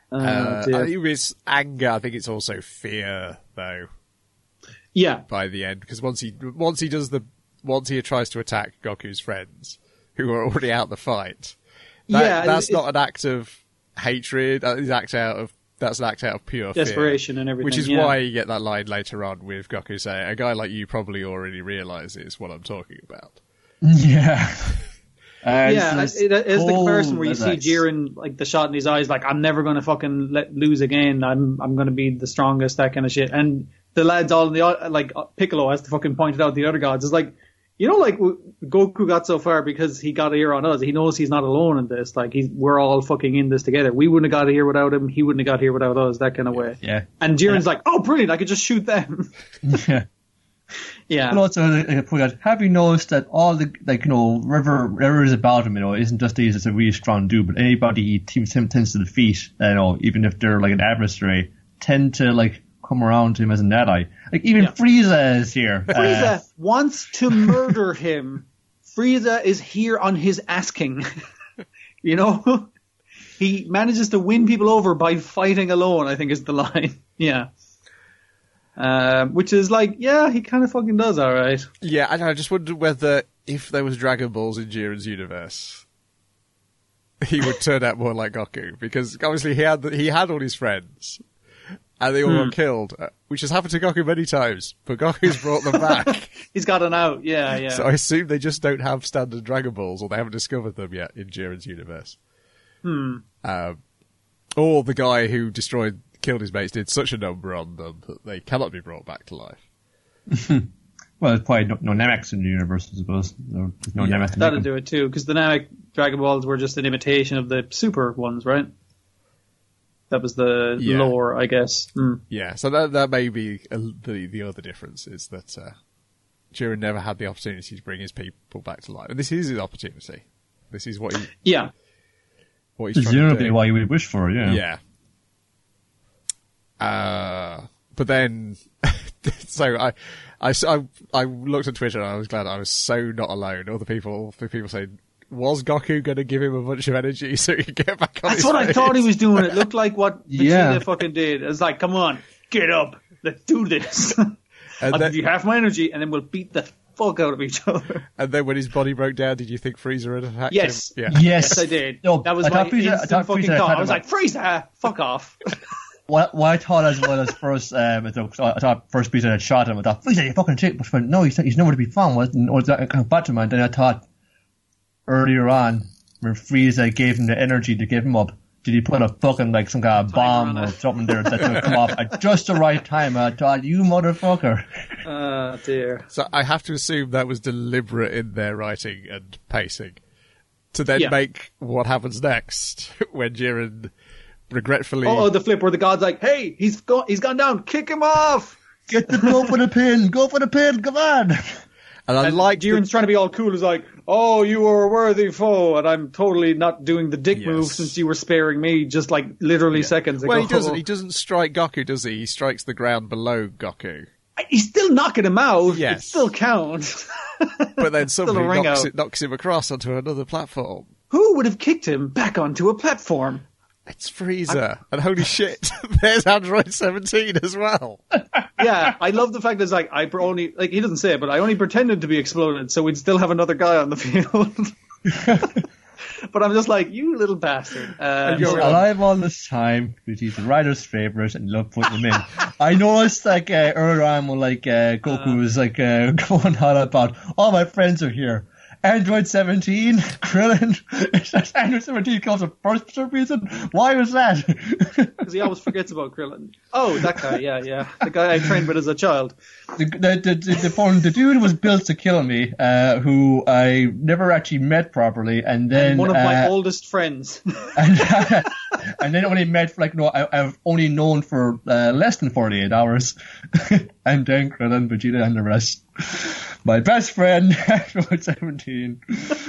Uh, Uh, dear. I think it's anger. I think it's also fear, though. yeah, By the end, because once he once he does the once he tries to attack Goku's friends, who are already out the fight, that, Yeah, that's it- not an act of hatred. That is act out of that's an act out of pure desperation fear, and everything. which is yeah. why you get that line later on with Goku saying, "A guy like you probably already realizes what I'm talking about." Yeah. And Yeah, it's it, it is the cold comparison where you as see ice. Jiren, like the shot in his eyes, like I'm never gonna fucking let lose again. I'm I'm gonna be the strongest, that kind of shit. And the lads all in the au- like Piccolo has to fucking point it out. The other gods is like, you know, like w- Goku got so far because he got here on us. He knows he's not alone in this. Like he's we're all fucking in this together. We wouldn't have got here without him. He wouldn't have got here without us. That kind of way. Yeah. And Jiren's like, oh, brilliant! I could just shoot them. Yeah. yeah. But also, like, I point out, have you noticed that all the, like, you know, whatever, whatever is about him, you know, isn't just he's a really strong dude, but anybody he teams him tends to defeat, you know, even if they're like an adversary, tend to, like, come around to him as an ally. Like, even Yeah. Frieza is here. Frieza Uh, wants to murder him. Frieza is here on his asking. You know? He manages to win people over by fighting alone, I think is the line. Yeah. Um, which is like, yeah, he kind of fucking does alright. Yeah, and I just wondered whether if there was Dragon Balls in Jiren's universe, he would turn out more like Goku, because obviously he had the, he had all his friends, and they all Hmm. got killed, uh, which has happened to Goku many times, but Goku's brought them back. He's got an out, yeah, yeah. So I assume they just don't have standard Dragon Balls, or they haven't discovered them yet in Jiren's universe. Hmm. Um, or the guy who destroyed, killed his mates did such a number on them that they cannot be brought back to life. well, there's probably no, no Namex in the universe, I suppose. No, there's no Yeah, Namex to That'll make do it too, because the Namek Dragon Balls were just an imitation of the Super ones, right? That was the Yeah. lore, I guess. Hmm. Yeah, so that that may be a, the the other difference is that uh, Jiren never had the opportunity to bring his people back to life, and this is his opportunity. This is what he Yeah. what he's them. trying to Presumably do. what you would wish for, yeah. Yeah. Uh, but then, so I, I, I, I looked at Twitter and I was glad I was so not alone. All the people, the people saying, was Goku going to give him a bunch of energy so he could get back on That's his what I feet? thought he was doing. It looked like what Vegeta Yeah. fucking did. It was like, come on, get up, let's do this. And I'll then, give you half my energy, and then we'll beat the fuck out of each other. and then when his body broke down, did you think Frieza had attacked Yes. him? Yeah. Yes. Yes, I did. No, that was I my thought Frieza- I instant thought fucking Frieza thought. had I was him. like, Frieza, fuck off. What, what I thought as well as first, um, I thought, I thought first Frieza had shot him. I thought, Frieza, you fucking shit. But when, no, he's, he's nowhere to be found. Wasn't, or that kind of back to him. And then I thought, earlier on, when Frieza gave him the energy to give him up, did he put a fucking, like, some kind of bomb on or it. something there that's going to come off at just the right time? I thought, you motherfucker. Oh, dear. So I have to assume that was deliberate in their writing and pacing to then Yeah. make what happens next when Jiren regretfully. Oh, the flip where the god's like, hey, he's go- he's gone down, kick him off. Get the, go for the pin. Go for the pin. Come on. and I And like Jiren's trying to be all cool. He's like, oh, you are a worthy foe, and I'm totally not doing the dick Yes. move since you were sparing me just like literally seconds ago. Well, he doesn't. He doesn't strike Goku, does he? He strikes the ground below Goku. He's still knocking him out. Yes. It still counts. But then Still a somebody ring knocks, out. it, knocks him across onto another platform. Who would have kicked him back onto a platform? It's Frieza. And holy shit, there's Android seventeen as well. Yeah, I love the fact that it's like, I only, like, he doesn't say it, but I only pretended to be exploded so we'd still have another guy on the field. But I'm just like, you little bastard. Um, He's you're so- alive all this time because he's the writer's favorite and love putting him in. I noticed like uh, earlier on when like uh, Goku was like uh, going on about all my friends are here. Android seventeen, Krillin, Android seventeen comes up first for some reason. Why was that? Because he always forgets about Krillin. Oh, that guy, yeah, yeah. The guy I trained with as a child. the, the, the, the, the, phone, the dude was built to kill me, uh, who I never actually met properly, and then And one of my uh, oldest friends. and, and then only met for like no, I, I've only known for uh, less than forty-eight hours. And then Krillin, Vegeta, and the rest. My best friend, Android seventeen.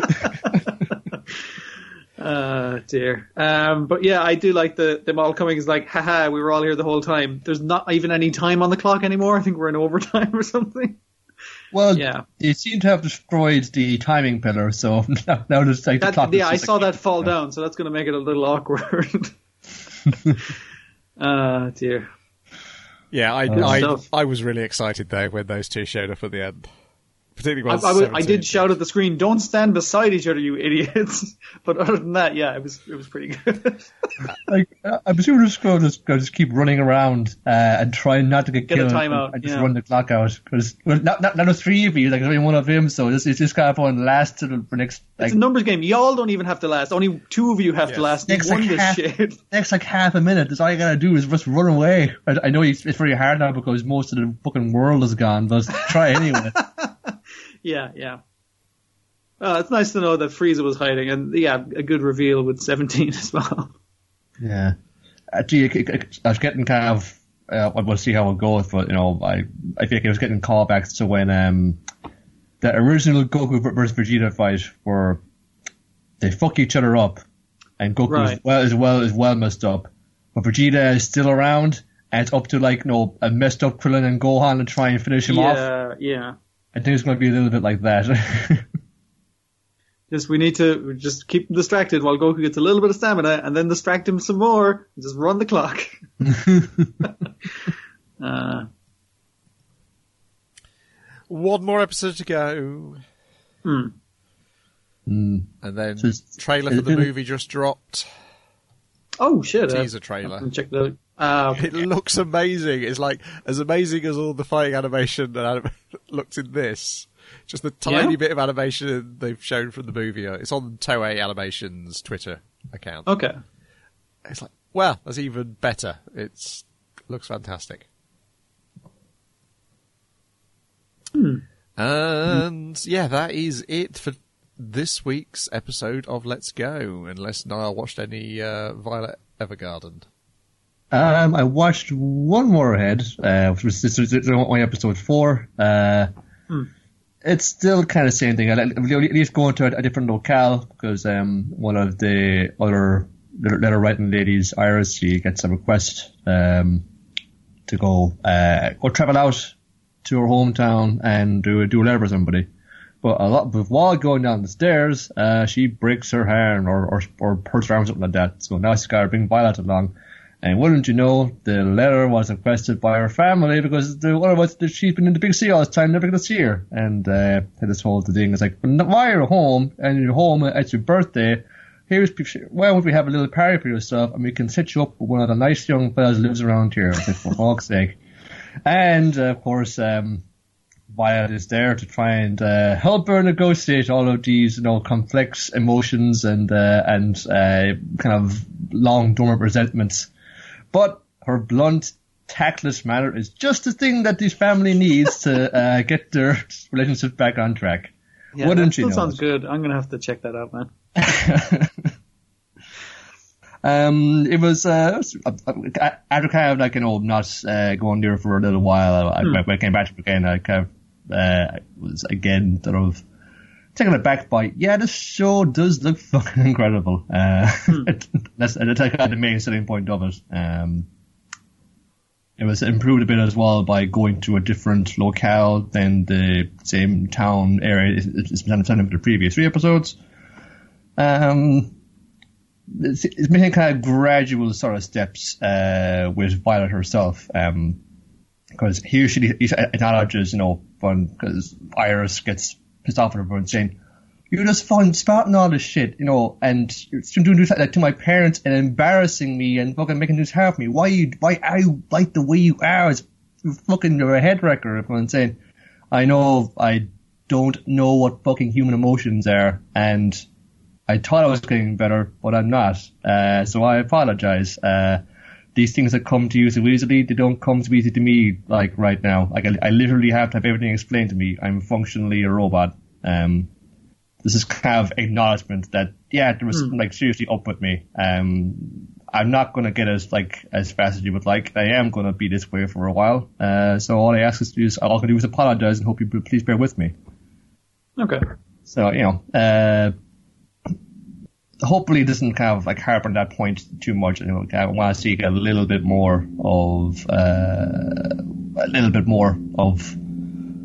Uh, dear. Um, but yeah, I do like the them all coming as like, haha, we were all here the whole time. There's not even any time on the clock anymore. I think we're in overtime or something. Well, Yeah. they seem to have destroyed the timing pillar, so now, now there's like the That, clock. yeah, is I just saw like- that fall down, so that's going to make it a little awkward. Ah, dear. Yeah, I, Uh, I, stuff. I was really excited though when those two showed up at the end. Particularly I, when I, was- I seventeen did shout at the screen, "Don't stand beside each other, you idiots!" But other than that, yeah, it was it was pretty good. Like, uh, I'm assuming we're just going to just, gonna just keep running around uh, and trying not to get, Get a killed timeout, and, and just yeah. run the clock out. Because well, not, not, not a three of you, like, there's only one of him, so it's, it's just kind of fun. Last to the for next, like, It's a numbers game. Y'all don't even have to last. Only two of you have Yes. to last. Next, You won like, this half- shit. next like half a minute. That's all you gotta do is just run away. I, I know it's, it's very hard now because most of the fucking world is gone, but try anyway. Yeah, yeah. Uh, it's nice to know that Frieza was hiding, and yeah, a good reveal with seventeen as well. Yeah. Actually, I, I, I was getting kind of, uh, we'll see how it goes, but, you know, I I think I was getting callbacks to when um the original Goku versus Vegeta fight where they fuck each other up, and Goku Right. is well as well as well messed up, but Vegeta is still around, and it's up to like you know a messed up Krillin and Gohan to try and finish him off. Yeah, yeah. I think it's going to be a little bit like that. Just we need to just keep him distracted while Goku gets a little bit of stamina, and then distract him some more. And just run the clock. uh, One more episode to go. hmm. Mm. And then So it's- trailer for the movie just dropped. Oh shit! Teaser uh, trailer. I'm check that out. Uh, It looks amazing. It's like as amazing as all the fighting animation that anim- looks in this. Just the tiny Yeah? bit of animation they've shown from the movie. It's on Toei Animation's Twitter account. okay. It's like, well, that's even better. It's looks fantastic. Hmm. And yeah, that is it for this week's episode of Let's Go. Unless Niall watched any uh, Violet Evergarden. Um, I watched one more ahead, uh, which was this was only episode four. Uh, Hmm. It's still kind of the same thing. I at least going to a, a different locale because um, one of the other letter writing ladies, Iris, she gets a request um, to go uh, go travel out to her hometown and do do a letter for somebody. But a lot, but while going down the stairs, uh, she breaks her hand or or, or hurts her arm or something like that. So now she's got to bring Violet along. And wouldn't you know, the letter was requested by her family because the one of us, she's been in the big sea all this time, never going to see her. And uh, had this whole thing. It's like, why are you home? And you're home at your birthday. Here's, why don't we have a little party for yourself and we can set you up with one of the nice young fellas who lives around here. I was like, for fuck's sake. And uh, of course, um, Violet is there to try and uh, help her negotiate all of these, you know, complex emotions and uh, and uh, kind of long dormant resentments. But her blunt, tactless manner is just the thing that this family needs to uh, get their relationship back on track. Yeah, Wouldn't that you still know sounds it? good. I'm gonna have to check that out, man. um, it was uh, after kind of like you know not uh, going there for a little while. I, Hmm. when I came back to it again, I kind of uh, was again sort of taken aback by yeah, this show does look fucking incredible. Uh, Hmm. that's that's kind of the main selling point of it. Um, it was improved a bit as well by going to a different locale than the same town area it's been done for the previous three episodes. Um, it's, it's making kind of gradual sort of steps uh, with Violet herself. Um, because here she acknowledges, you know, because Iris gets pissed off at everyone saying, "You're just fun spouting all this shit, you know, and you're doing this like that to my parents and embarrassing me and fucking making this hard for me. Why you, why are you like the way you are? It's fucking you're a head wrecker." Everyone saying, "I know I don't know what fucking human emotions are, and I thought I was getting better, but I'm not. Uh, so I apologize. Uh, these things that come to you so easily, they don't come so easy to me like right now. Like I, I literally have to have everything explained to me. I'm functionally a robot." Um, this is kind of acknowledgement that yeah, there was something like seriously up with me. Um, I'm not going to get as like as fast as you would like. I am going to be this way for a while. Uh, so all I ask is to do is all I can do is apologize and hope you please bear with me. Okay. So you know. Uh, Hopefully it doesn't kind of like harp on that point too much. You know, I want to see a little bit more of uh, a little bit more of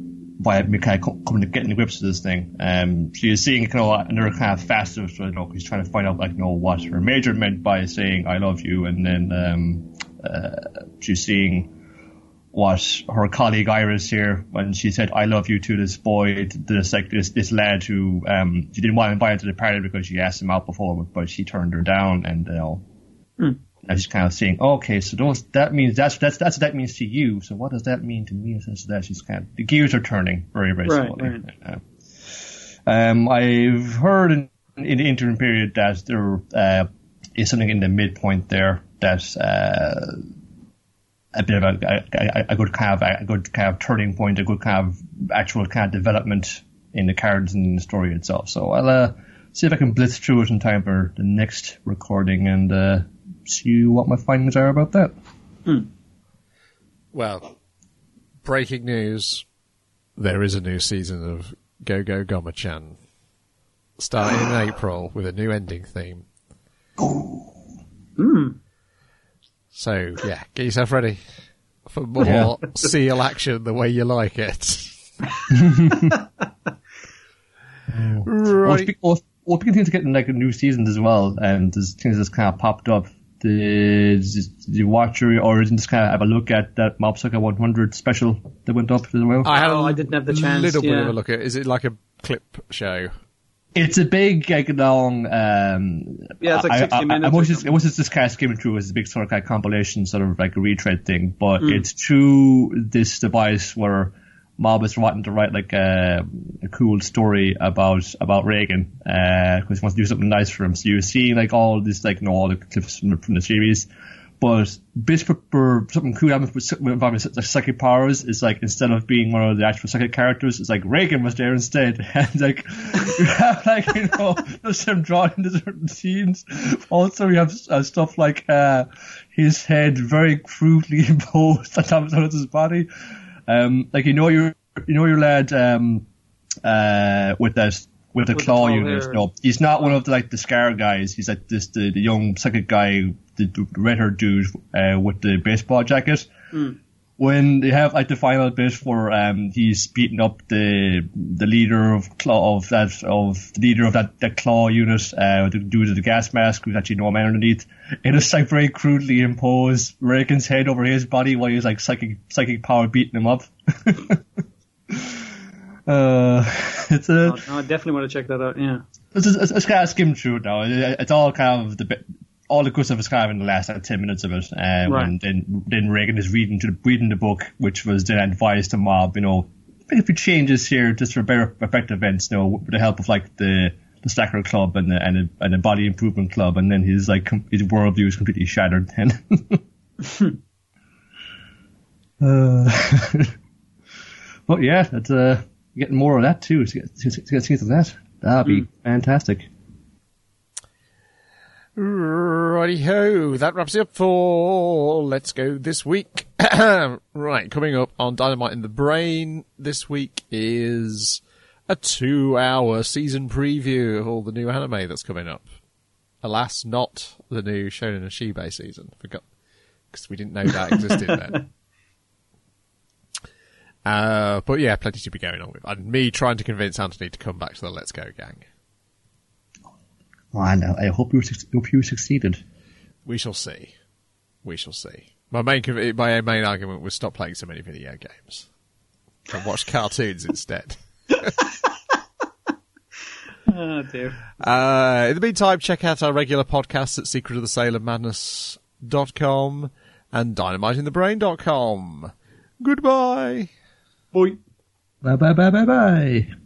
by me kind of coming to getting the grips of this thing. Um, so you're seeing kind of another kind of facet. So, you know, he's trying to find out, like, you know, what her major meant by saying "I love you," and then um, uh, she's seeing what her colleague Iris here when she said "I love you" to this boy, to this like this this lad who um she didn't want to invite to the party because she asked him out before, but, but she turned her down, and you know. Mm. And she's kind of saying, okay, so those, that means that's that's that's what that means to you. So what does that mean to me? So that she's kind of the gears are turning very very right, slowly. Right. Uh, um, I've heard in, in the interim period that there uh, is something in the midpoint there that's uh, a bit of a, a, a good kind of a good kind of turning point, a good kind of actual kind of development in the cards and in the story itself. So I'll uh, see if I can blitz through it in time for the next recording and. Uh, see what my findings are about that. Mm. Well, breaking news. There is a new season of Go Go Goma-chan. Starting in April with a new ending theme. Mm. So, yeah, get yourself ready for more Yeah. seal action the way you like it. Well, Right. speak, well, well, speaking of things getting like new seasons as well, and there's things that's kind of popped up. The the Watcher or just kind of have a look at that Mob Psycho one hundred special that went up as well. I had Oh, a I didn't have the chance, little bit yeah. of a look at it. Is it like a clip show? It's a big, like, long. Um, Yeah, it's like I- sixty I, I, minutes I, or was just, something. I was just kind of skimming through as a big sort of, kind of compilation, sort of like a retread thing. But Mm. it's through this device where Mob is wanting to write like a, a cool story about about Reagan because he wants to do something nice for him. So you're seeing like all this, like, you know, all the clips from the, from the series. But bits for, for something cool happening with involving like psychic powers is like instead of being one of the actual psychic characters, it's like Reagan was there instead, and like you have like you know just him drawn into certain scenes. Also, you have uh, stuff like uh, his head very crudely imposed on top of his body. Um, like you know your you know your lad um, uh, with that. With the With the claw tall unit, hair. no, he's not one of the like the scar guys. He's like this the, the young psychic guy, the, the red-haired dude uh, with the baseball jacket. Mm. When they have like the final bit where um, he's beating up the the leader of claw of that of the leader of that, that claw unit, uh, the dude with the gas mask who's actually no man underneath, it is like very crudely imposed Reagan's head over his body while he's like psychic psychic power beating him up. Uh, it's a, Oh, no, I definitely want to check that out. Yeah. it's, it's, it's kind of skimmed through it now. It, it's all kind of the bit, all the good stuff is kind of in the last like ten minutes of it. Um, Right. And then then Reagan is reading to the, reading the book, which was then advised to Mob, you know, make a few changes here just for better effective events, you know, with the help of like the the Stacker Club and the and the, and the Body Improvement Club, and then his like com- his worldview is completely shattered. Then. uh, but yeah, it's uh. Getting more of that too. To get, to, to get scenes of that, that'd be Mm. fantastic. Righty ho, that wraps it up for Let's Go this week. Right, coming up on Dynamite in the Brain this week is a two-hour season preview of all the new anime that's coming up. Alas, not the new Shonen and Shibe season. Forgot, because we didn't know that existed then. Uh, but yeah, plenty to be going on with. And me trying to convince Anthony to come back to the Let's Go gang. Oh, I know. I hope you suc- hope you succeeded. We shall see. We shall see. My main conv- my main argument was stop playing so many video games and watch cartoons instead. Oh, dear. Uh, in the meantime, check out our regular podcasts at secret of the salem madness dot com and dynamite in the brain dot com. Goodbye. Boy. Bye bye bye bye bye.